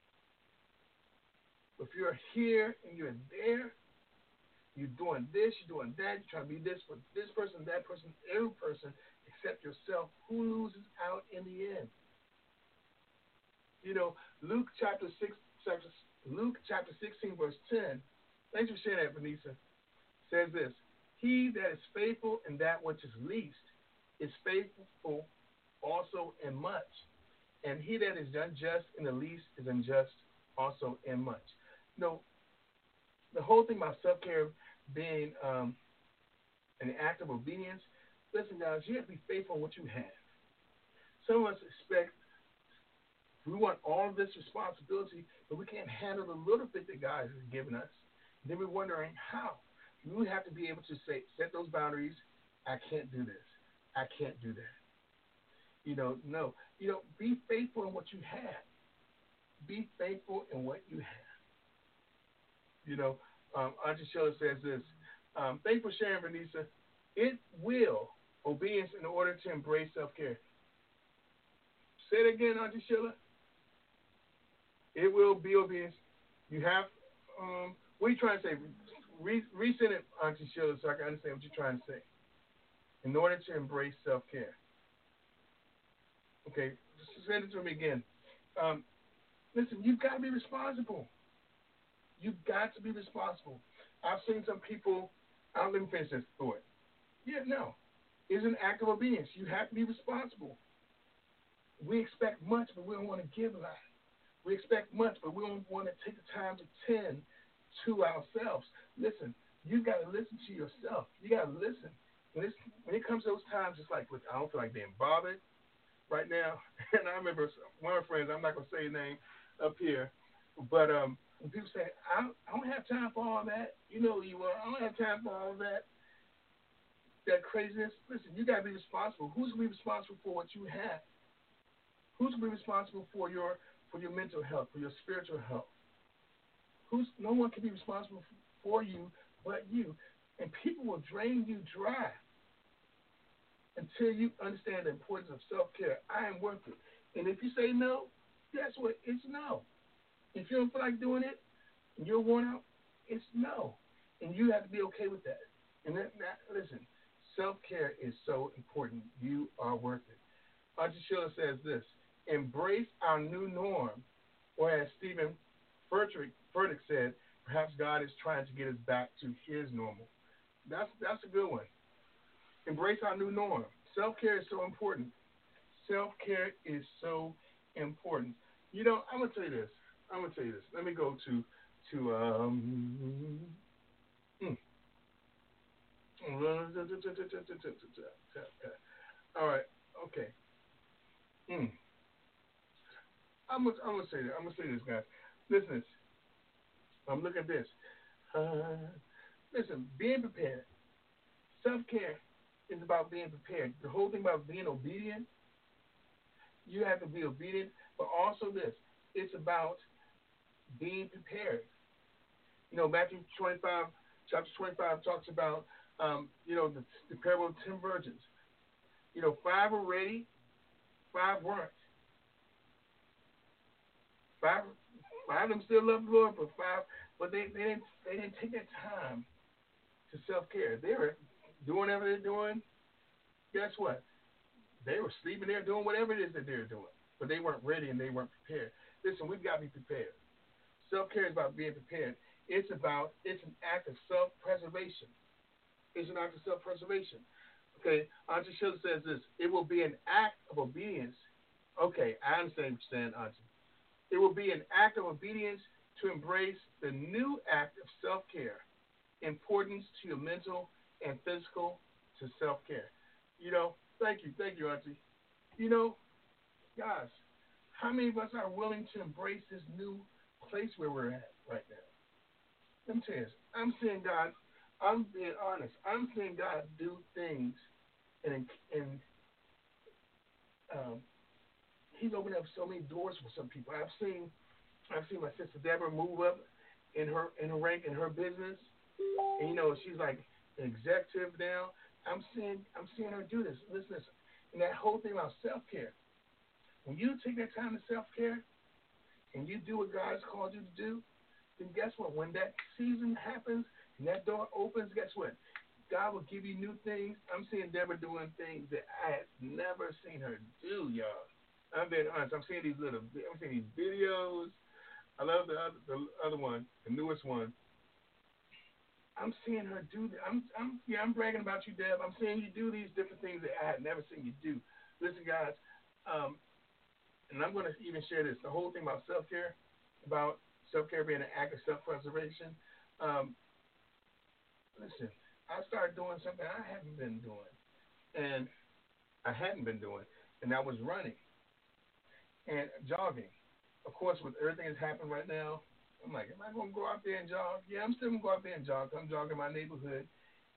If you're here and you're there, you're doing this, you're doing that, you're trying to be this for this person, that person, every person except yourself, who loses out in the end? You know, Luke chapter 16, verse 10, thanks for sharing that, Vanessa, says this. He that is faithful in that which is least is faithful also in much. And he that is unjust in the least is unjust also in much. You know, the whole thing about self-care being an act of obedience, listen, guys, you have to be faithful in what you have. Some of us expect, we want all of this responsibility, but we can't handle the little bit that God has given us. And then we're wondering how. We have to be able to set those boundaries. I can't do this. I can't do that. You know, no. You know, be faithful in what you have. Be faithful in what you have. You know, Auntie Sheila says this. Thanks for sharing, Vanessa. It will obedience in order to embrace self-care. Say it again, Auntie Sheila. It will be obedience. You have, what are you trying to say? Resend it, Auntie Sheila, so I can understand what you're trying to say. In order to embrace self-care. Okay, just send it to me again. Listen, you've got to be responsible. You've got to be responsible. I've seen some people, let me finish this thought. Yeah, no. It's an act of obedience. You have to be responsible. We expect much, but we don't want to give a lot. We expect much, but we don't want to take the time to tend to ourselves. Listen, you got to listen to yourself. You got to listen. When it comes to those times, it's like, look, I don't feel like being bothered right now. And I remember one of my friends, I'm not going to say his name up here, but when people say, I don't have time for all that, you know who you are, I don't have time for all that craziness. Listen, you got to be responsible. Who's going to be responsible for what you have? Who's going to be responsible for your mental health, for your spiritual health? No one can be responsible for you but you. And people will drain you dry until you understand the importance of self-care. I am worth it. And if you say no, guess what? It's no. If you don't feel like doing it, and you're worn out, it's no. And you have to be okay with that. And listen, self-care is so important. You are worth it. Auntie Sheila says this, embrace our new norm, or as Stephen Furtick said, perhaps God is trying to get us back to his normal. That's a good one. Embrace our new norm. Self-care is so important. Self-care is so important. You know, I'm going to tell you this. Let me go to all right, okay. I'm gonna say that. I'm gonna say this, guys. Listen, look at this. Listen, being prepared. Self-care is about being prepared. The whole thing about being obedient, you have to be obedient, but also this, it's about being prepared. You know, Matthew 25, chapter 25 talks about, the parable of 10 virgins. You know, 5 were ready, 5 weren't. 5 of them still love the Lord, but they didn't take that time to self-care. They were doing whatever they're doing. Guess what? They were sleeping there doing whatever it is that they're doing, but they weren't ready and they weren't prepared. Listen, we've got to be prepared. Self-care is about being prepared. It's an act of self-preservation. It's an act of self-preservation. Okay, Auntie Sheila says this, it will be an act of obedience. Okay, I understand what you're saying, Auntie. It will be an act of obedience to embrace the new act of self-care, importance to your mental and physical to self-care. You know, thank you, Auntie. You know, guys, how many of us are willing to embrace this new place where we're at right now? Let me tell you this. I'm seeing God, I'm being honest, I'm seeing God do things and he's opened up so many doors for some people. I've seen my sister Deborah move up in her rank in her business, and you know she's like an executive now. I'm seeing her do this. Listen, and that whole thing about self-care. When you take that time to self-care, and you do what God's called you to do, then guess what? When that season happens and that door opens, guess what? God will give you new things. I'm seeing Deborah doing things that I had never seen her do, y'all. I'm being honest. I'm seeing these videos. I love the other one, the newest one. I'm seeing her do that. I'm bragging about you, Deb. I'm seeing you do these different things that I had never seen you do. Listen, guys, and I'm going to even share this. The whole thing about self-care being an act of self-preservation. Listen, I started doing something I hadn't been doing, and that was running and jogging. Of course, with everything that's happened right now, I'm like, am I going to go out there and jog? Yeah, I'm still going to go out there and jog. I'm jogging my neighborhood,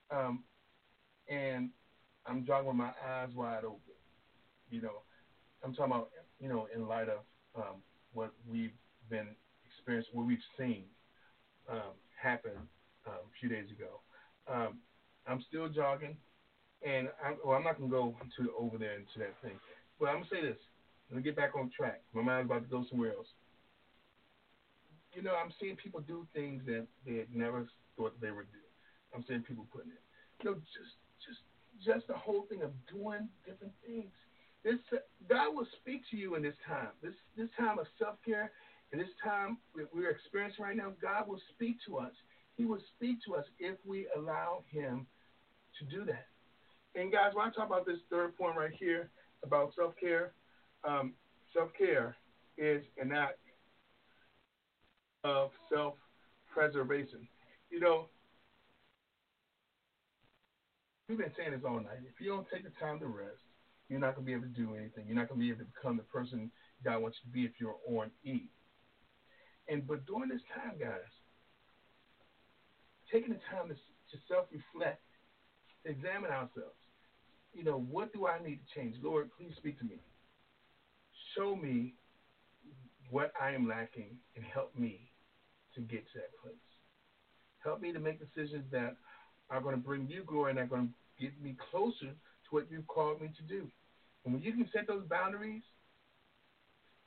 and I'm jogging with my eyes wide open. You know, I'm talking about, you know, in light of what we've been experiencing, what we've seen happen a few days ago. I'm still jogging, and I'm not going to go over there into that thing. But I'm going to say this. Let me get back on track. My mind's about to go somewhere else. You know, I'm seeing people do things that they had never thought they would do. I'm seeing people putting it. You know, just the whole thing of doing different things. God will speak to you in this time. This time of self-care and this time that we're experiencing right now, God will speak to us. He will speak to us if we allow him to do that. And guys, when I talk about this third point right here about self-care, self-care is an act of self-preservation. You know, we've been saying this all night. If you don't take the time to rest, you're not going to be able to do anything. You're not going to be able to become the person God wants you to be if you're on E. But during this time, guys, taking the time to self-reflect, to examine ourselves. You know, what do I need to change? Lord, please speak to me. Show me what I am lacking and help me to get to that place. Help me to make decisions that are going to bring you glory and are going to get me closer to what you've called me to do. And when you can set those boundaries,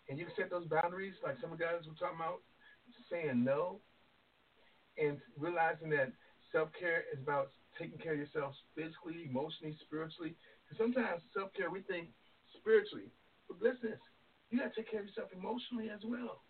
And you can set those boundaries, like some of the guys were talking about, saying no, and realizing that self-care is about taking care of yourself physically, emotionally, spiritually. Because sometimes self-care, we think spiritually. But listen, you got to take care of yourself emotionally as well.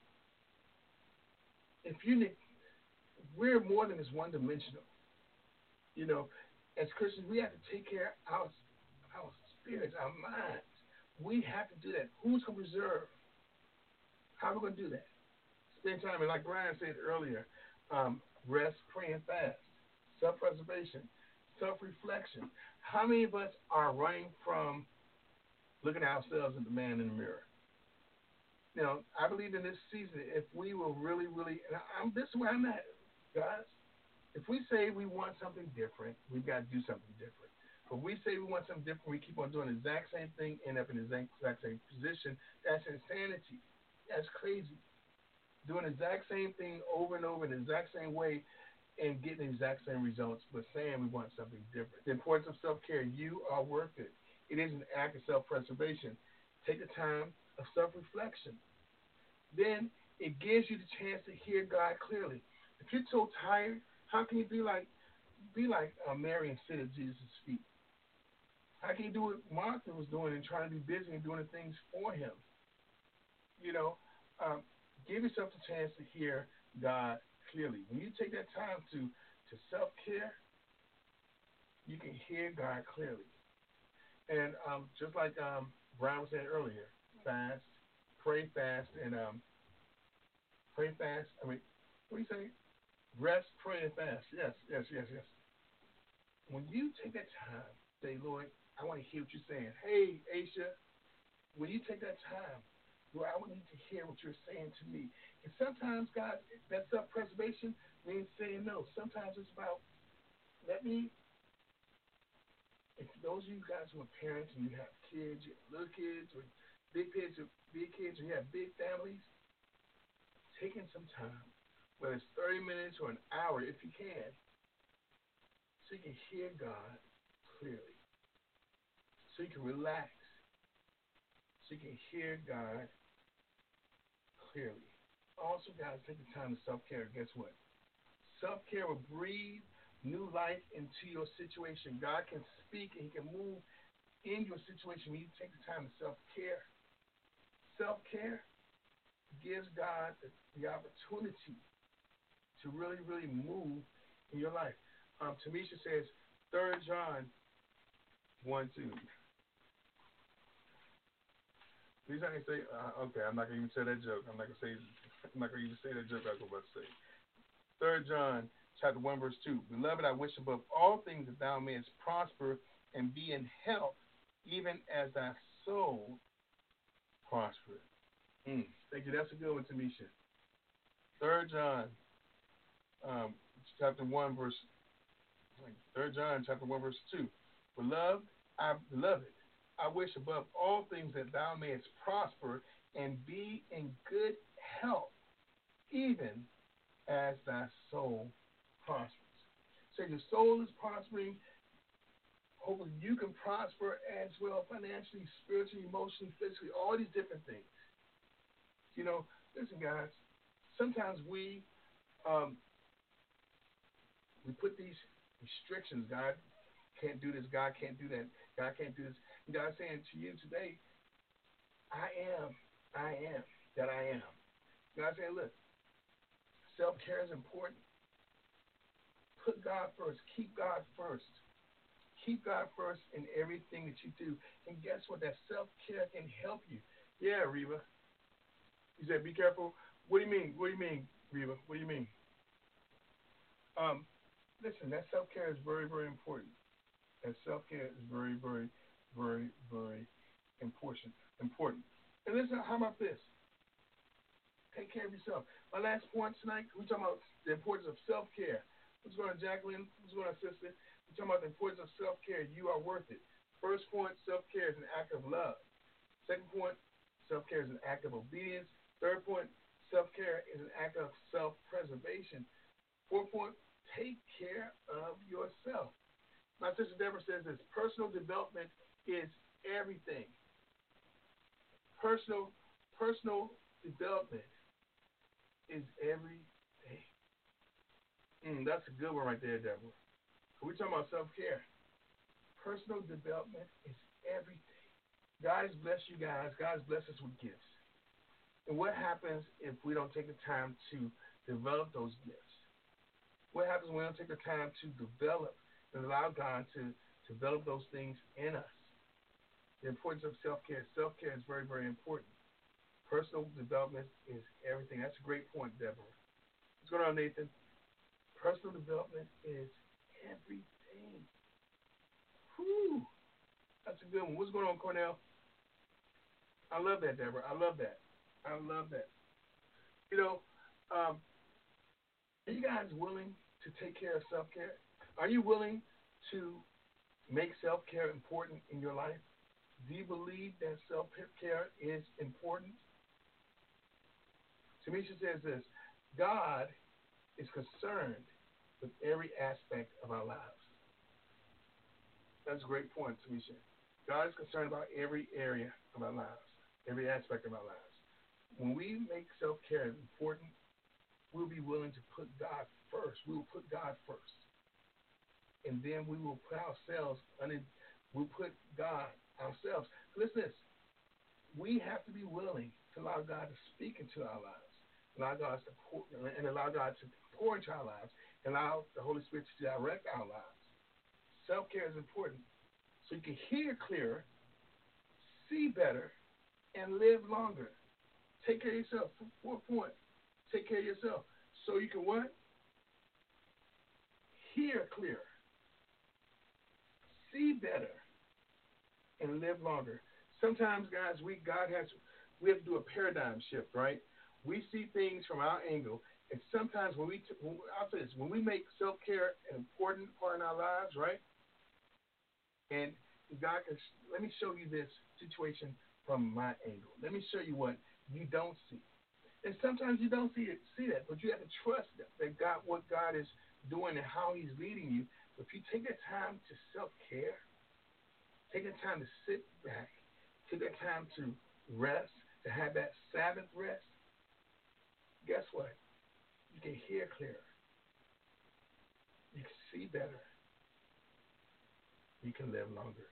If you, we're more than just one-dimensional. You know, as Christians, we have to take care of our spirits, our minds. We have to do that. Who's going to preserve? How are we going to do that? Spend time, and like Brian said earlier, rest, pray, and fast, self-preservation, self-reflection. How many of us are running from looking at ourselves as the man in the mirror? You know, I believe in this season, if we will really, and this is where I'm at, guys. If we say we want something different, we've got to do something different. If we say we want something different, we keep on doing the exact same thing, end up in the exact same position. That's insanity. That's crazy. Doing the exact same thing over and over in the exact same way and getting the exact same results, but saying we want something different. The importance of self-care. You are worth it. It is an act of self-preservation. Take the time of self-reflection. Then it gives you the chance to hear God clearly. If you're so tired, how can you be like Mary and sit at Jesus' feet? How can you do what Martha was doing and trying to be busy and doing the things for him? You know, give yourself the chance to hear God clearly. When you take that time to self-care, you can hear God clearly. And just like Brian was saying earlier, fast, pray fast, and pray fast. I mean, what do you say? Rest, pray, and fast. Yes. When you take that time, say, Lord, I want to hear what you're saying. Hey, Aisha, when you take that time, Lord, I need to hear what you're saying to me. And sometimes, God, that self-preservation means saying no. Sometimes it's about, if those of you guys who are parents and you have kids, you have little kids, or big kids, or you have big families, taking some time, whether it's 30 minutes or an hour, if you can, so you can hear God clearly, so you can relax, so you can hear God clearly. Also, guys, take the time to self-care. Guess what? Self-care will breathe new life into your situation. God can speak and he can move in your situation when you take the time to self-care. Self-care gives God the opportunity to really, really move in your life. Tamisha says, 3 John 1:2. Please, I can say, okay, I'm not going to even say that joke. I'm not going to even say that joke I was about to say. 3 John chapter 1, verse 2. Beloved, I wish above all things that thou mayest prosper and be in health, even as thy soul prospereth. Thank you. That's a good one, Tamisha. 3 John chapter 1, verse 2. Beloved, I wish above all things that thou mayest prosper and be in good health, even as thy soul prospers. So your soul is prospering. Hopefully you can prosper as well financially, spiritually, emotionally, physically, all these different things. You know, listen, guys, sometimes we put these restrictions. God can't do this. God can't do that. God can't do this. And God's saying to you today, I am that I am. God's saying, look, self-care is important. Put God first. Keep God first. Keep God first in everything that you do. And guess what? That self-care can help you. Yeah, Reba. He said, be careful. What do you mean? What do you mean, Reba? What do you mean? Listen, that self-care is very, very important. That self-care is very, very, very, very important. And listen, how about this? Take care of yourself. My last point tonight, we're talking about the importance of self-care. What's going on, Jacqueline? What's going on, sister? We're talking about the importance of self-care. You are worth it. First point, self-care is an act of love. Second point, self-care is an act of obedience. Third point, self-care is an act of self-preservation. Fourth point, take care of yourself. My sister Deborah says this, personal development is everything. Personal personal development is every day. That's a good one right there, Deborah. We're talking about self-care. Personal development is every day. God has blessed you guys. God has blessed us with gifts. And what happens if we don't take the time to develop those gifts? What happens when we don't take the time to develop and allow God to develop those things in us? The importance of self-care. Self-care is very, very important. Personal development is everything. That's a great point, Deborah. What's going on, Nathan? Personal development is everything. Whew. That's a good one. What's going on, Cornell? I love that, Deborah. I love that. I love that. You know, are you guys willing to take care of self-care? Are you willing to make self-care important in your life? Do you believe that self-care is important? Tamisha says this, God is concerned with every aspect of our lives. That's a great point, Tamisha. God is concerned about every area of our lives, every aspect of our lives. When we make self-care important, we'll be willing to put God first. We will put God first. And then we will put ourselves, we'll put God ourselves. Listen to this. We have to be willing to allow God to speak into our lives, allow God to pour into our lives, and allow the Holy Spirit to direct our lives. Self-care is important so you can hear clearer, see better, and live longer. Take care of yourself. Fourth point, take care of yourself so you can what? Hear clearer, see better, and live longer. Sometimes, guys, we have to do a paradigm shift, right? We see things from our angle, and sometimes when we make self-care an important part in our lives, right? And God can, let me show you this situation from my angle. Let me show you what you don't see. And sometimes you don't see that, but you have to trust that what God is doing and how He's leading you. But if you take the time to self-care, take the time to sit back, take the time to rest, to have that Sabbath rest, guess what? You can hear clearer. You can see better. You can live longer.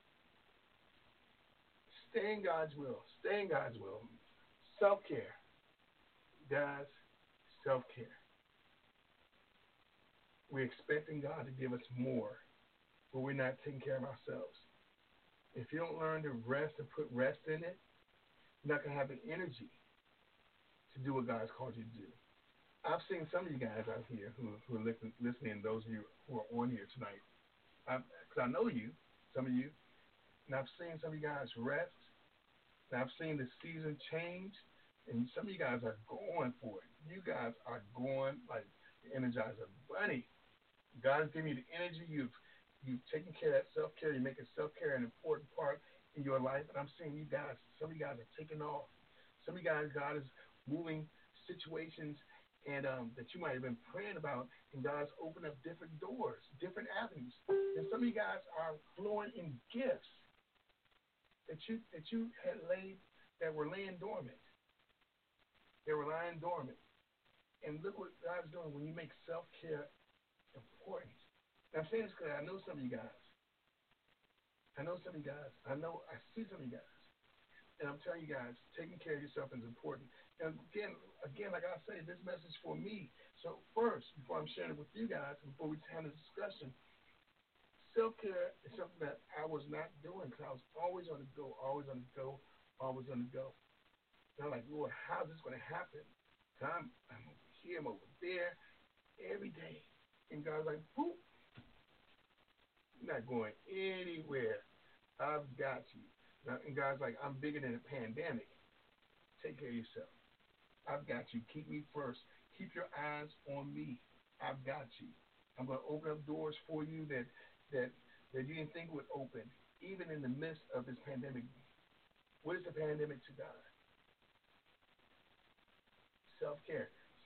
Stay in God's will. Stay in God's will. Self-care. Guys, self-care. We're expecting God to give us more, but we're not taking care of ourselves. If you don't learn to rest and put rest in it, you're not going to have the energy to do what God's called you to do. I've seen some of you guys out here who are listening, those of you who are on here tonight, because I know you, some of you, and I've seen some of you guys rest, and I've seen the season change, and some of you guys are going for it. You guys are going like the Energizer Bunny. God's giving you the energy. You've taken care of that self-care. You're making self-care an important part in your life. And I'm seeing you guys, some of you guys are taking off. Some of you guys, God is moving situations and that you might have been praying about, and God's opened up different doors, different avenues. And some of you guys are flowing in gifts that you had that were laying dormant. They were lying dormant. And look what God's doing when you make self-care important. Now, I'm saying this because I know some of you guys. I see some of you guys. And I'm telling you guys, taking care of yourself is important. And again, like I say, this message is for me. So first, before I'm sharing it with you guys, before we have this discussion, self-care is something that I was not doing because I was always on the go. And I'm like, Lord, how's this going to happen? I'm over here, I'm over there, every day. And God's like, boop, you're not going anywhere. I've got you. And God's like, I'm bigger than a pandemic. Take care of yourself. I've got you. Keep me first. Keep your eyes on me. I've got you. I'm going to open up doors for you that you didn't think would open, even in the midst of this pandemic. What is the pandemic to God? Self-care.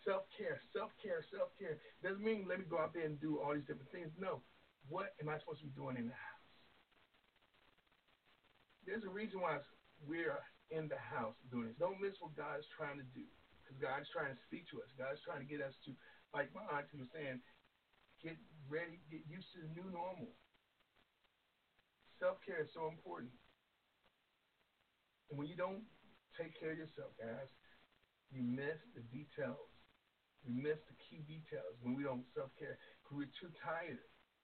Doesn't mean let me go out there and do all these different things. No. What am I supposed to be doing in the house? There's a reason why we're in the house doing this. Don't miss what God is trying to do, because God is trying to speak to us. God is trying to get us to, like my auntie was saying, get ready, get used to the new normal. Self-care is so important. And when you don't take care of yourself, guys, you miss the details. We miss the key details when we don't self-care because we're too tired.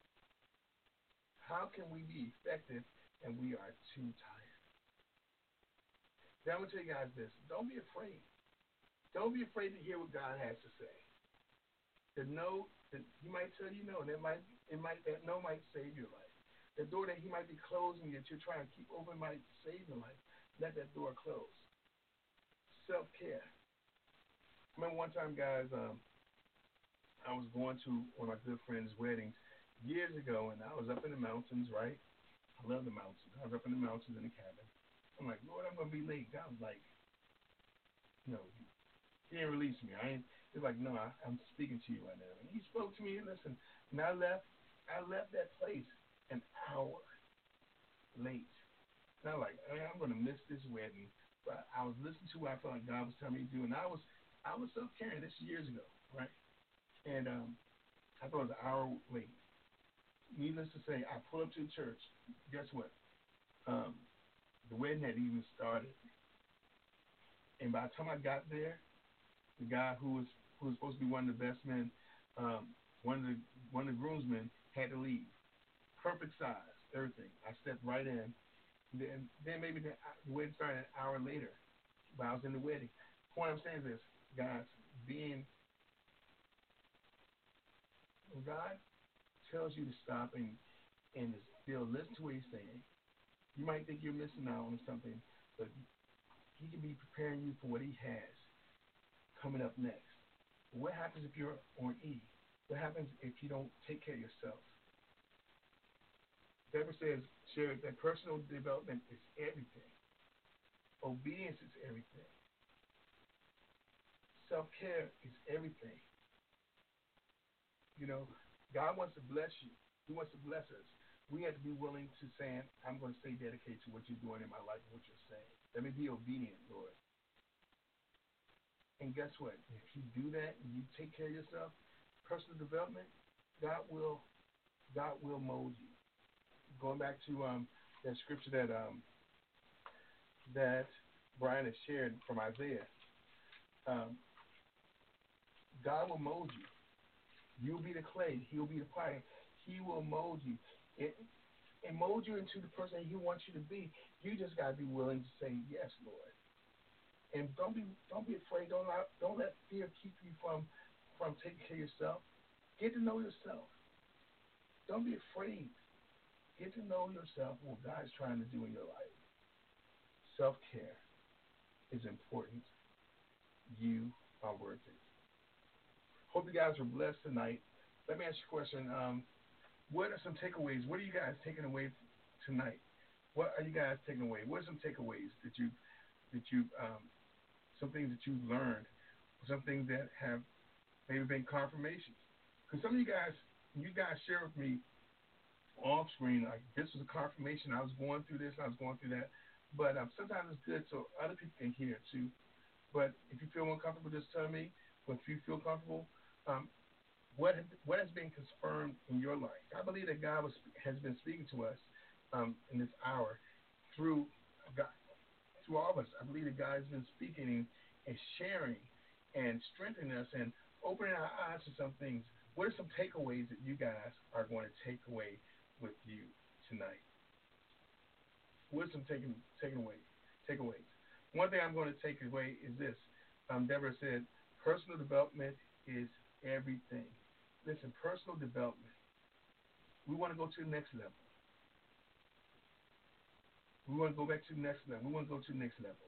How can we be effective and we are too tired? Then I'm going to tell you guys this. Don't be afraid. Don't be afraid to hear what God has to say. The no, that He might tell you no, that no might save your life. The door that He might be closing that you're trying to keep open might save your life. Let that door close. Self-care. I remember one time, guys, I was going to one of my good friends' weddings years ago, and I was up in the mountains, right? I love the mountains. I was up in the mountains in the cabin. I'm like, Lord, I'm going to be late. God was like, no, He didn't release me. He's like, no, I'm speaking to you right now. And He spoke to me, and listen, and I left that place an hour late. And I'm like, I'm going to miss this wedding. But I was listening to what I felt like God was telling me to do, and I was self-caring. This years ago, right? And I thought it was an hour late. Needless to say, I pulled up to the church. Guess what? The wedding had even started. And by the time I got there, the guy who was supposed to be one of the best men, one of the groomsmen, had to leave. Perfect size, everything. I stepped right in. Then maybe the wedding started an hour later, but I was in the wedding. The point I'm saying is this, guys, when God tells you to stop and still listen to what He's saying, you might think you're missing out on something, but He can be preparing you for what He has coming up next. What happens if you're on E? What happens if you don't take care of yourself? Deborah says, Sherry, that personal development is everything. Obedience is everything. Self-care is everything. You know, God wants to bless you. He wants to bless us. We have to be willing to say, I'm going to stay dedicated to what you're doing in my life and what you're saying. Let me be obedient, Lord. And guess what? If you do that and you take care of yourself, personal development, God will mold you. Going back to that scripture that Brian has shared from Isaiah, God will mold you. You'll be the clay. He'll be the potter. He will mold you and mold you into the person He wants you to be. You just got to be willing to say yes, Lord. And don't be afraid. Don't let fear keep you from taking care of yourself. Get to know yourself. Don't be afraid. Get to know yourself, what God is trying to do in your life. Self-care is important. You are worth it. Hope you guys were blessed tonight. Let me ask you a question. What are some takeaways? What are you guys taking away tonight? What are you guys taking away? What are some takeaways that you some things that you've learned, some things that have maybe been confirmations? Because some of you guys share with me off screen, like, this was a confirmation. I was going through this, I was going through that. But sometimes it's good so other people can hear it too. But if you feel uncomfortable, just tell me. But if you feel comfortable, what has been confirmed in your life? I believe that God has been speaking to us in this hour through all of us. I believe that God has been speaking and sharing and strengthening us and opening our eyes to some things. What are some takeaways that you guys are going to take away with you tonight? What are some takeaways? One thing I'm going to take away is this. Deborah said, personal development is everything. Listen, personal development. We want to go to the next level. We want to go back to the next level. We want to go to the next level.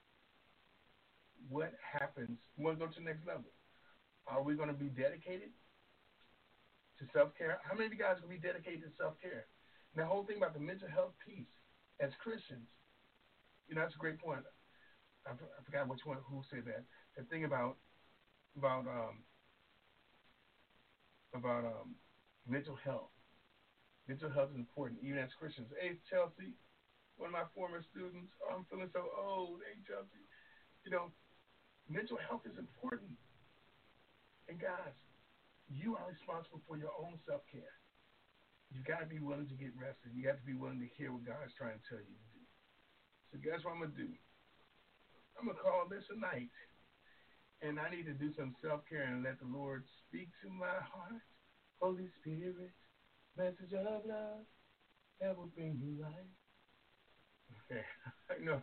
What happens? We want to go to the next level. Are we going to be dedicated to self-care? How many of you guys will be dedicated to self-care? And the whole thing about the mental health piece as Christians, that's a great point. I forgot who said that. The thing about mental health. Mental health is important, even as Christians. Hey, Chelsea, One of my former students, oh, I'm feeling so old. Hey, Chelsea, you know, mental health is important. And guys, you are responsible for your own self-care. You got to be willing to get rested. You got to be willing to hear what God's trying to tell you to do. So guess what I'm going to do? I'm going to call this a night. And I need to do some self-care and let the Lord speak to my heart. Holy Spirit, message of love that will bring you life. Okay. No,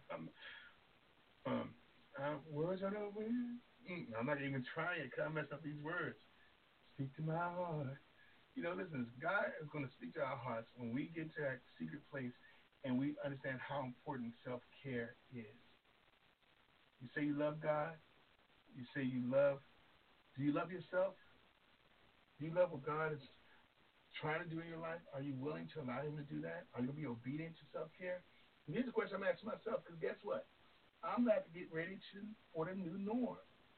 words are no wind. I'm not even trying because I mess up these words. Speak to my heart. You know, listen, God is going to speak to our hearts when we get to that secret place and we understand how important self-care is. You say you love God. You say you love. Do you love yourself? Do you love what God is trying to do in your life? Are you willing to allow Him to do that? Are you going to be obedient to self-care? And here's a question I'm asking myself, because guess what? I'm about to get ready for the new norm.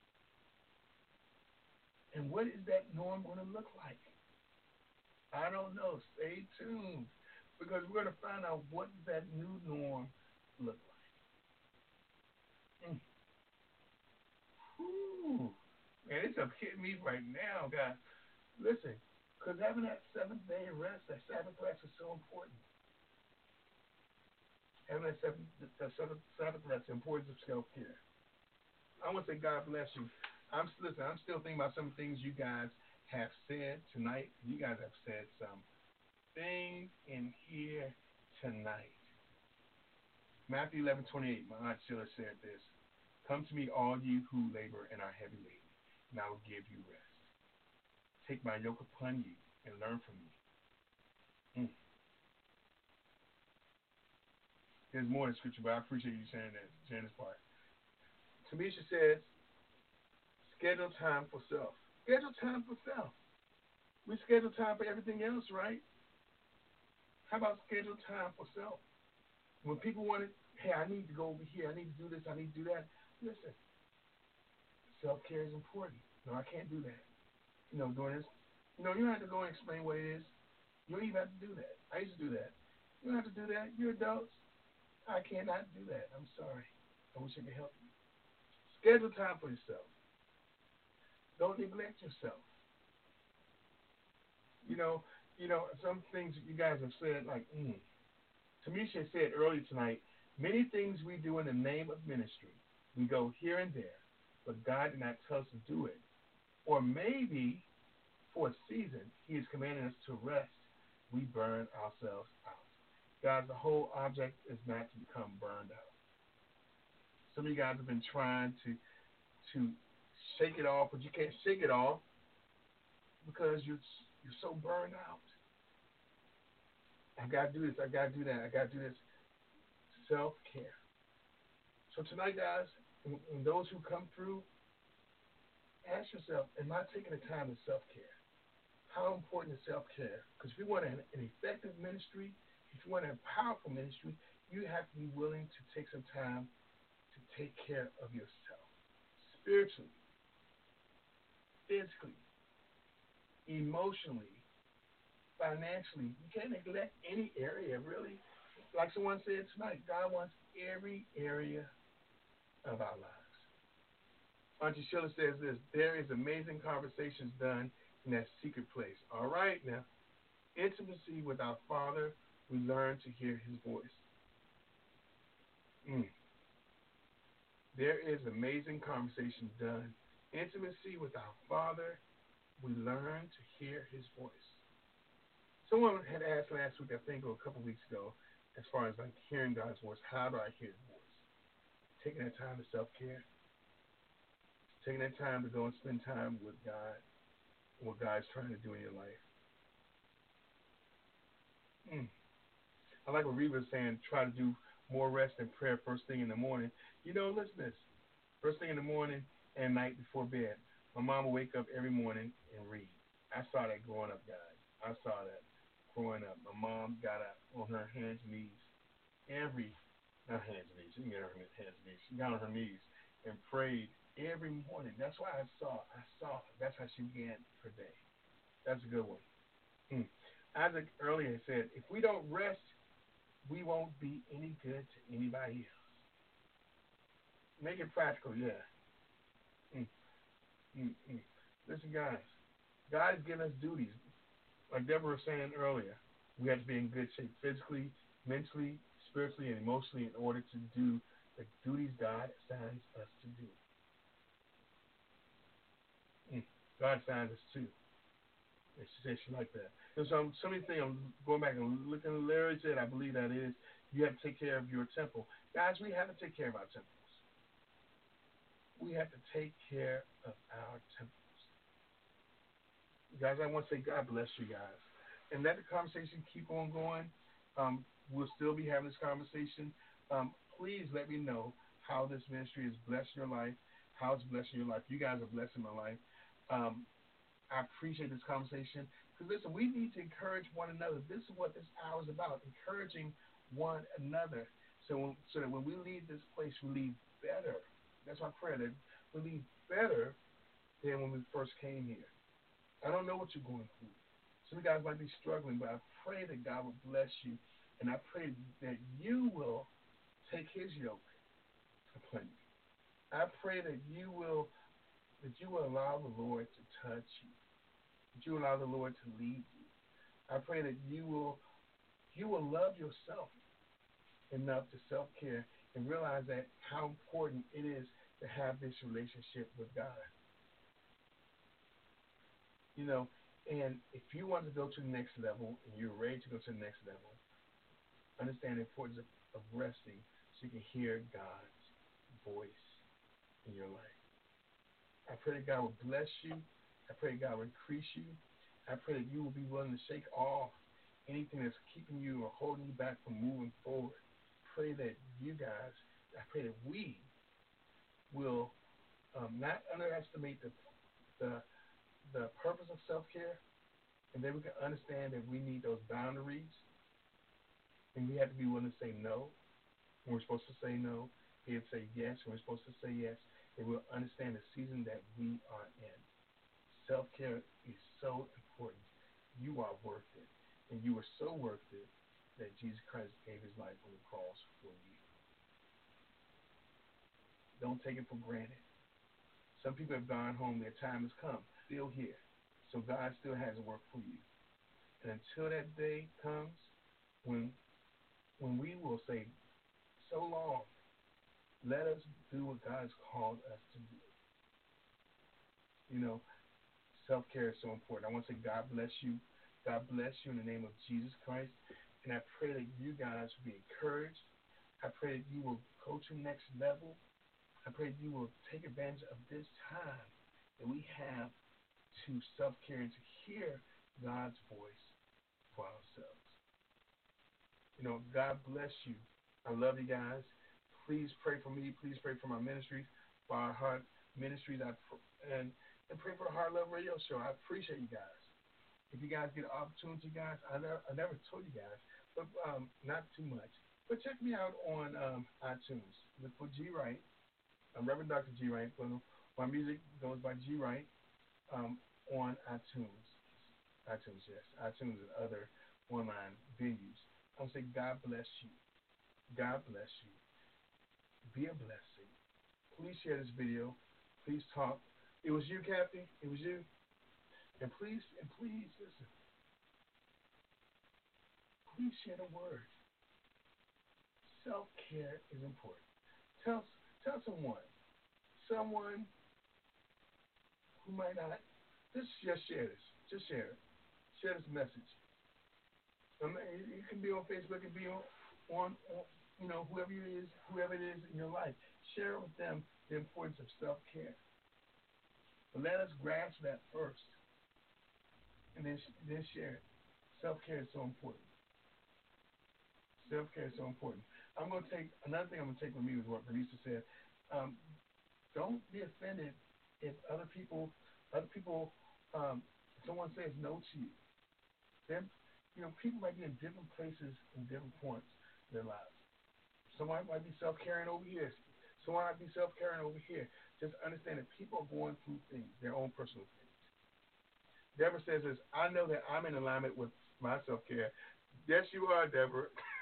And what is that norm going to look like? I don't know. Stay tuned, because we're going to find out what that new norm look like. Whew. Man, it's up hitting me right now, guys. Listen, because having that seventh day rest, that Sabbath rest is so important. Having that Sabbath rest, the importance of self-care. I want to say God bless you. I'm still thinking about some things you guys have said tonight. You guys have said some things in here tonight. Matthew 11:28, my Aunt Sheila said this. Come to me, all you who labor and are heavy laden, and I will give you rest. Take my yoke upon you and learn from me. There's more in Scripture, but I appreciate you sharing this part. Tamisha says, schedule time for self. Schedule time for self. We schedule time for everything else, right? How about schedule time for self? When people want to, hey, I need to go over here. I need to do this. I need to do that. Listen, self-care is important. No, I can't do that. Doing this. You don't have to go and explain what it is. You don't even have to do that. I used to do that. You don't have to do that. You're adults. I cannot do that. I'm sorry. I wish I could help you. Schedule time for yourself. Don't neglect yourself. Some things you guys have said, like, Tamisha said earlier tonight, many things we do in the name of ministry. We go here and there, but God did not tell us to do it. Or maybe for a season, He is commanding us to rest. We burn ourselves out. Guys, the whole object is not to become burned out. Some of you guys have been trying to shake it off, but you can't shake it off because you're so burned out. I got to do this. I got to do that. I got to do this. Self-care. So tonight, guys, and those who come through, ask yourself, am I taking the time to self-care? How important is self-care? Because if you want an effective ministry, if you want a powerful ministry, you have to be willing to take some time to take care of yourself. Spiritually, physically, emotionally, financially. You can't neglect any area, really. Like someone said tonight, God wants every area of our lives. Auntie Sheila says this, there is amazing conversations done in that secret place. All right, now, intimacy with our Father, we learn to hear His voice. There is amazing conversation done. Intimacy with our Father, we learn to hear His voice. Someone had asked last week, I think, or a couple weeks ago, as far as like hearing God's voice, how do I hear His voice? Taking that time to self-care. Taking that time to go and spend time with God, what God's trying to do in your life. I like what Reba was saying, try to do more rest and prayer first thing in the morning. Listen to this. First thing in the morning and night before bed. My mom would wake up every morning and read. I saw that growing up, guys. I saw that growing up. My mom got up on her hands and knees. Not hands and knees. She didn't get on her hands and knees. She got on her knees and prayed every morning. That's why I saw. That's how she began her day. That's a good one. Isaac earlier said, if we don't rest, we won't be any good to anybody else. Make it practical, yeah. Mm, mm. Listen, guys, God has given us duties. Like Deborah was saying earlier, we have to be in good shape physically, mentally, spiritually, and emotionally in order to do the duties God assigns us to do. God assigns us to. And she said she liked that. And so many things, I'm going back and looking at Larry said, I believe that is, you have to take care of your temple. Guys, we have to take care of our temples. We have to take care of our temples. Guys, I want to say God bless you guys. And let the conversation keep on going. We'll still be having this conversation. Please let me know how this ministry is blessing your life, how it's blessing your life. You guys are blessing my life. I appreciate this conversation. Because listen, we need to encourage one another. This is what this hour is about, encouraging one another. So that when we leave this place, we leave better. That's my prayer, that we leave better than when we first came here. I don't know what you're going through. Some of you guys might be struggling, but I pray that God will bless you. And I pray that you will take his yoke upon you. I pray that you will allow the Lord to touch you. That you allow the Lord to lead you. I pray that you will love yourself enough to self-care and realize that how important it is to have this relationship with God. You know, and if you want to go to the next level and you're ready to go to the next level, understand the importance of resting so you can hear God's voice in your life. I pray that God will bless you. I pray that God will increase you. I pray that you will be willing to shake off anything that's keeping you or holding you back from moving forward. Pray that you guys, I pray that we will not underestimate the purpose of self-care, and then we can understand that we need those boundaries, and we have to be willing to say no when we're supposed to say no, be able to say yes when we're supposed to say yes, and we'll understand the season that we are in. Self-care is so important. You are worth it, and you are so worth it that Jesus Christ gave his life on the cross for you. Don't take it for granted. Some people have gone home, their time has come, still here. So God still has work for you. And until that day comes when we will say, so long, let us do what God has called us to do. You know, self-care is so important. I want to say God bless you. God bless you in the name of Jesus Christ. And I pray that you guys will be encouraged. I pray that you will go to the next level. I pray that you will take advantage of this time that we have to self-care and to hear God's voice for ourselves. You know, God bless you. I love you guys. Please pray for me. Please pray for my ministries, for our heart ministries, and pray for the Heart Love Radio Show. I appreciate you guys. If you guys get an opportunity, guys, I never told you guys, but not too much. But check me out on iTunes. Look for G Wright. I'm Reverend Dr. G Wright. My music goes by G Wright on iTunes. Yes. iTunes and other online venues. I'm saying God bless you. God bless you. Be a blessing. Please share this video. Please talk. It was you, Kathy. It was you. And please listen. Please share the word. Self-care is important. Tell someone who might not. Just share this. Just share it. Share this message. It can be on Facebook. It can be on you know, whoever it is in your life. Share with them the importance of self-care. But let us grasp that first, and then share it. Self-care is so important. Self-care is so important. Another thing I'm going to take with me is what Vanessa said. Don't be offended if other people, someone says no to you. Then, you know, people might be in different places in different points in their lives. Someone might be self-caring over here. Someone might be self-caring over here. Just understand that people are going through things, their own personal things. Deborah says this, I know that I'm in alignment with my self-care. Yes, you are, Deborah.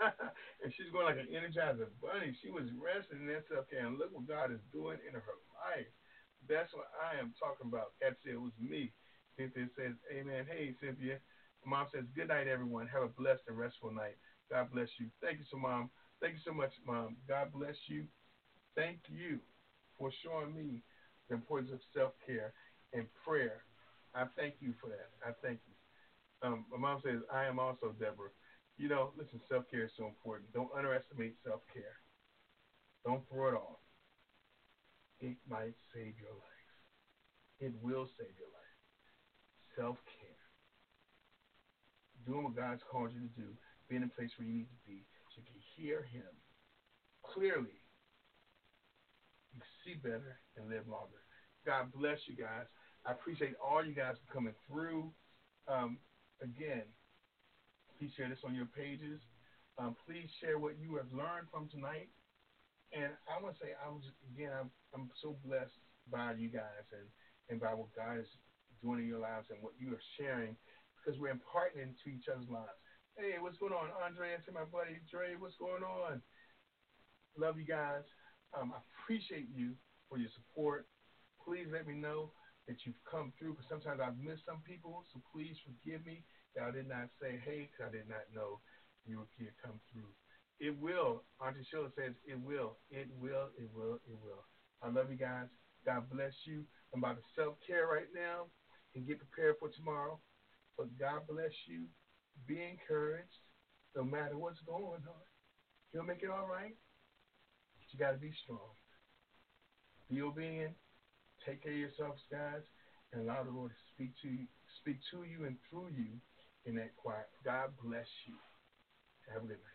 And she's going like an energizer bunny. She was resting in that self-care, and look what God is doing in her life. That's what I am talking about. Cat said it was me. Cynthia says, amen. Hey, Cynthia. Mom says, good night, everyone. Have a blessed and restful night. God bless you. Thank you so, Mom. Thank you so much, Mom. God bless you. Thank you for showing me the importance of self-care and prayer. I thank you for that. I thank you. My mom says, I am also Deborah. You know, listen, self-care is so important. Don't underestimate self-care. Don't throw it off. It might save your life. It will save your life. Self-care. Doing what God's called you to do. Being in a place where you need to be so you can hear Him clearly. You see better and live longer. God bless you guys. I appreciate all you guys for coming through. Again, please share this on your pages. Please share what you have learned from tonight. And I want to say, I'm so blessed by you guys and by what God is doing in your lives and what you are sharing, because we're imparting into each other's lives. Hey, what's going on, Andrea? To my buddy Dre, what's going on? Love you guys. I appreciate you for your support. Please let me know that you've come through, because sometimes I've missed some people, so please forgive me that I did not say hey, because I did not know you were here to come through. It will. Auntie Sheila says it will. It will, it will, it will. I love you guys. God bless you. I'm about to self-care right now and get prepared for tomorrow. But God bless you. Be encouraged no matter what's going on. You'll make it all right. But you got to be strong. Be obedient. Take care of yourselves, guys, and allow the Lord to speak to you and through you in that quiet. God bless you. Have a good night.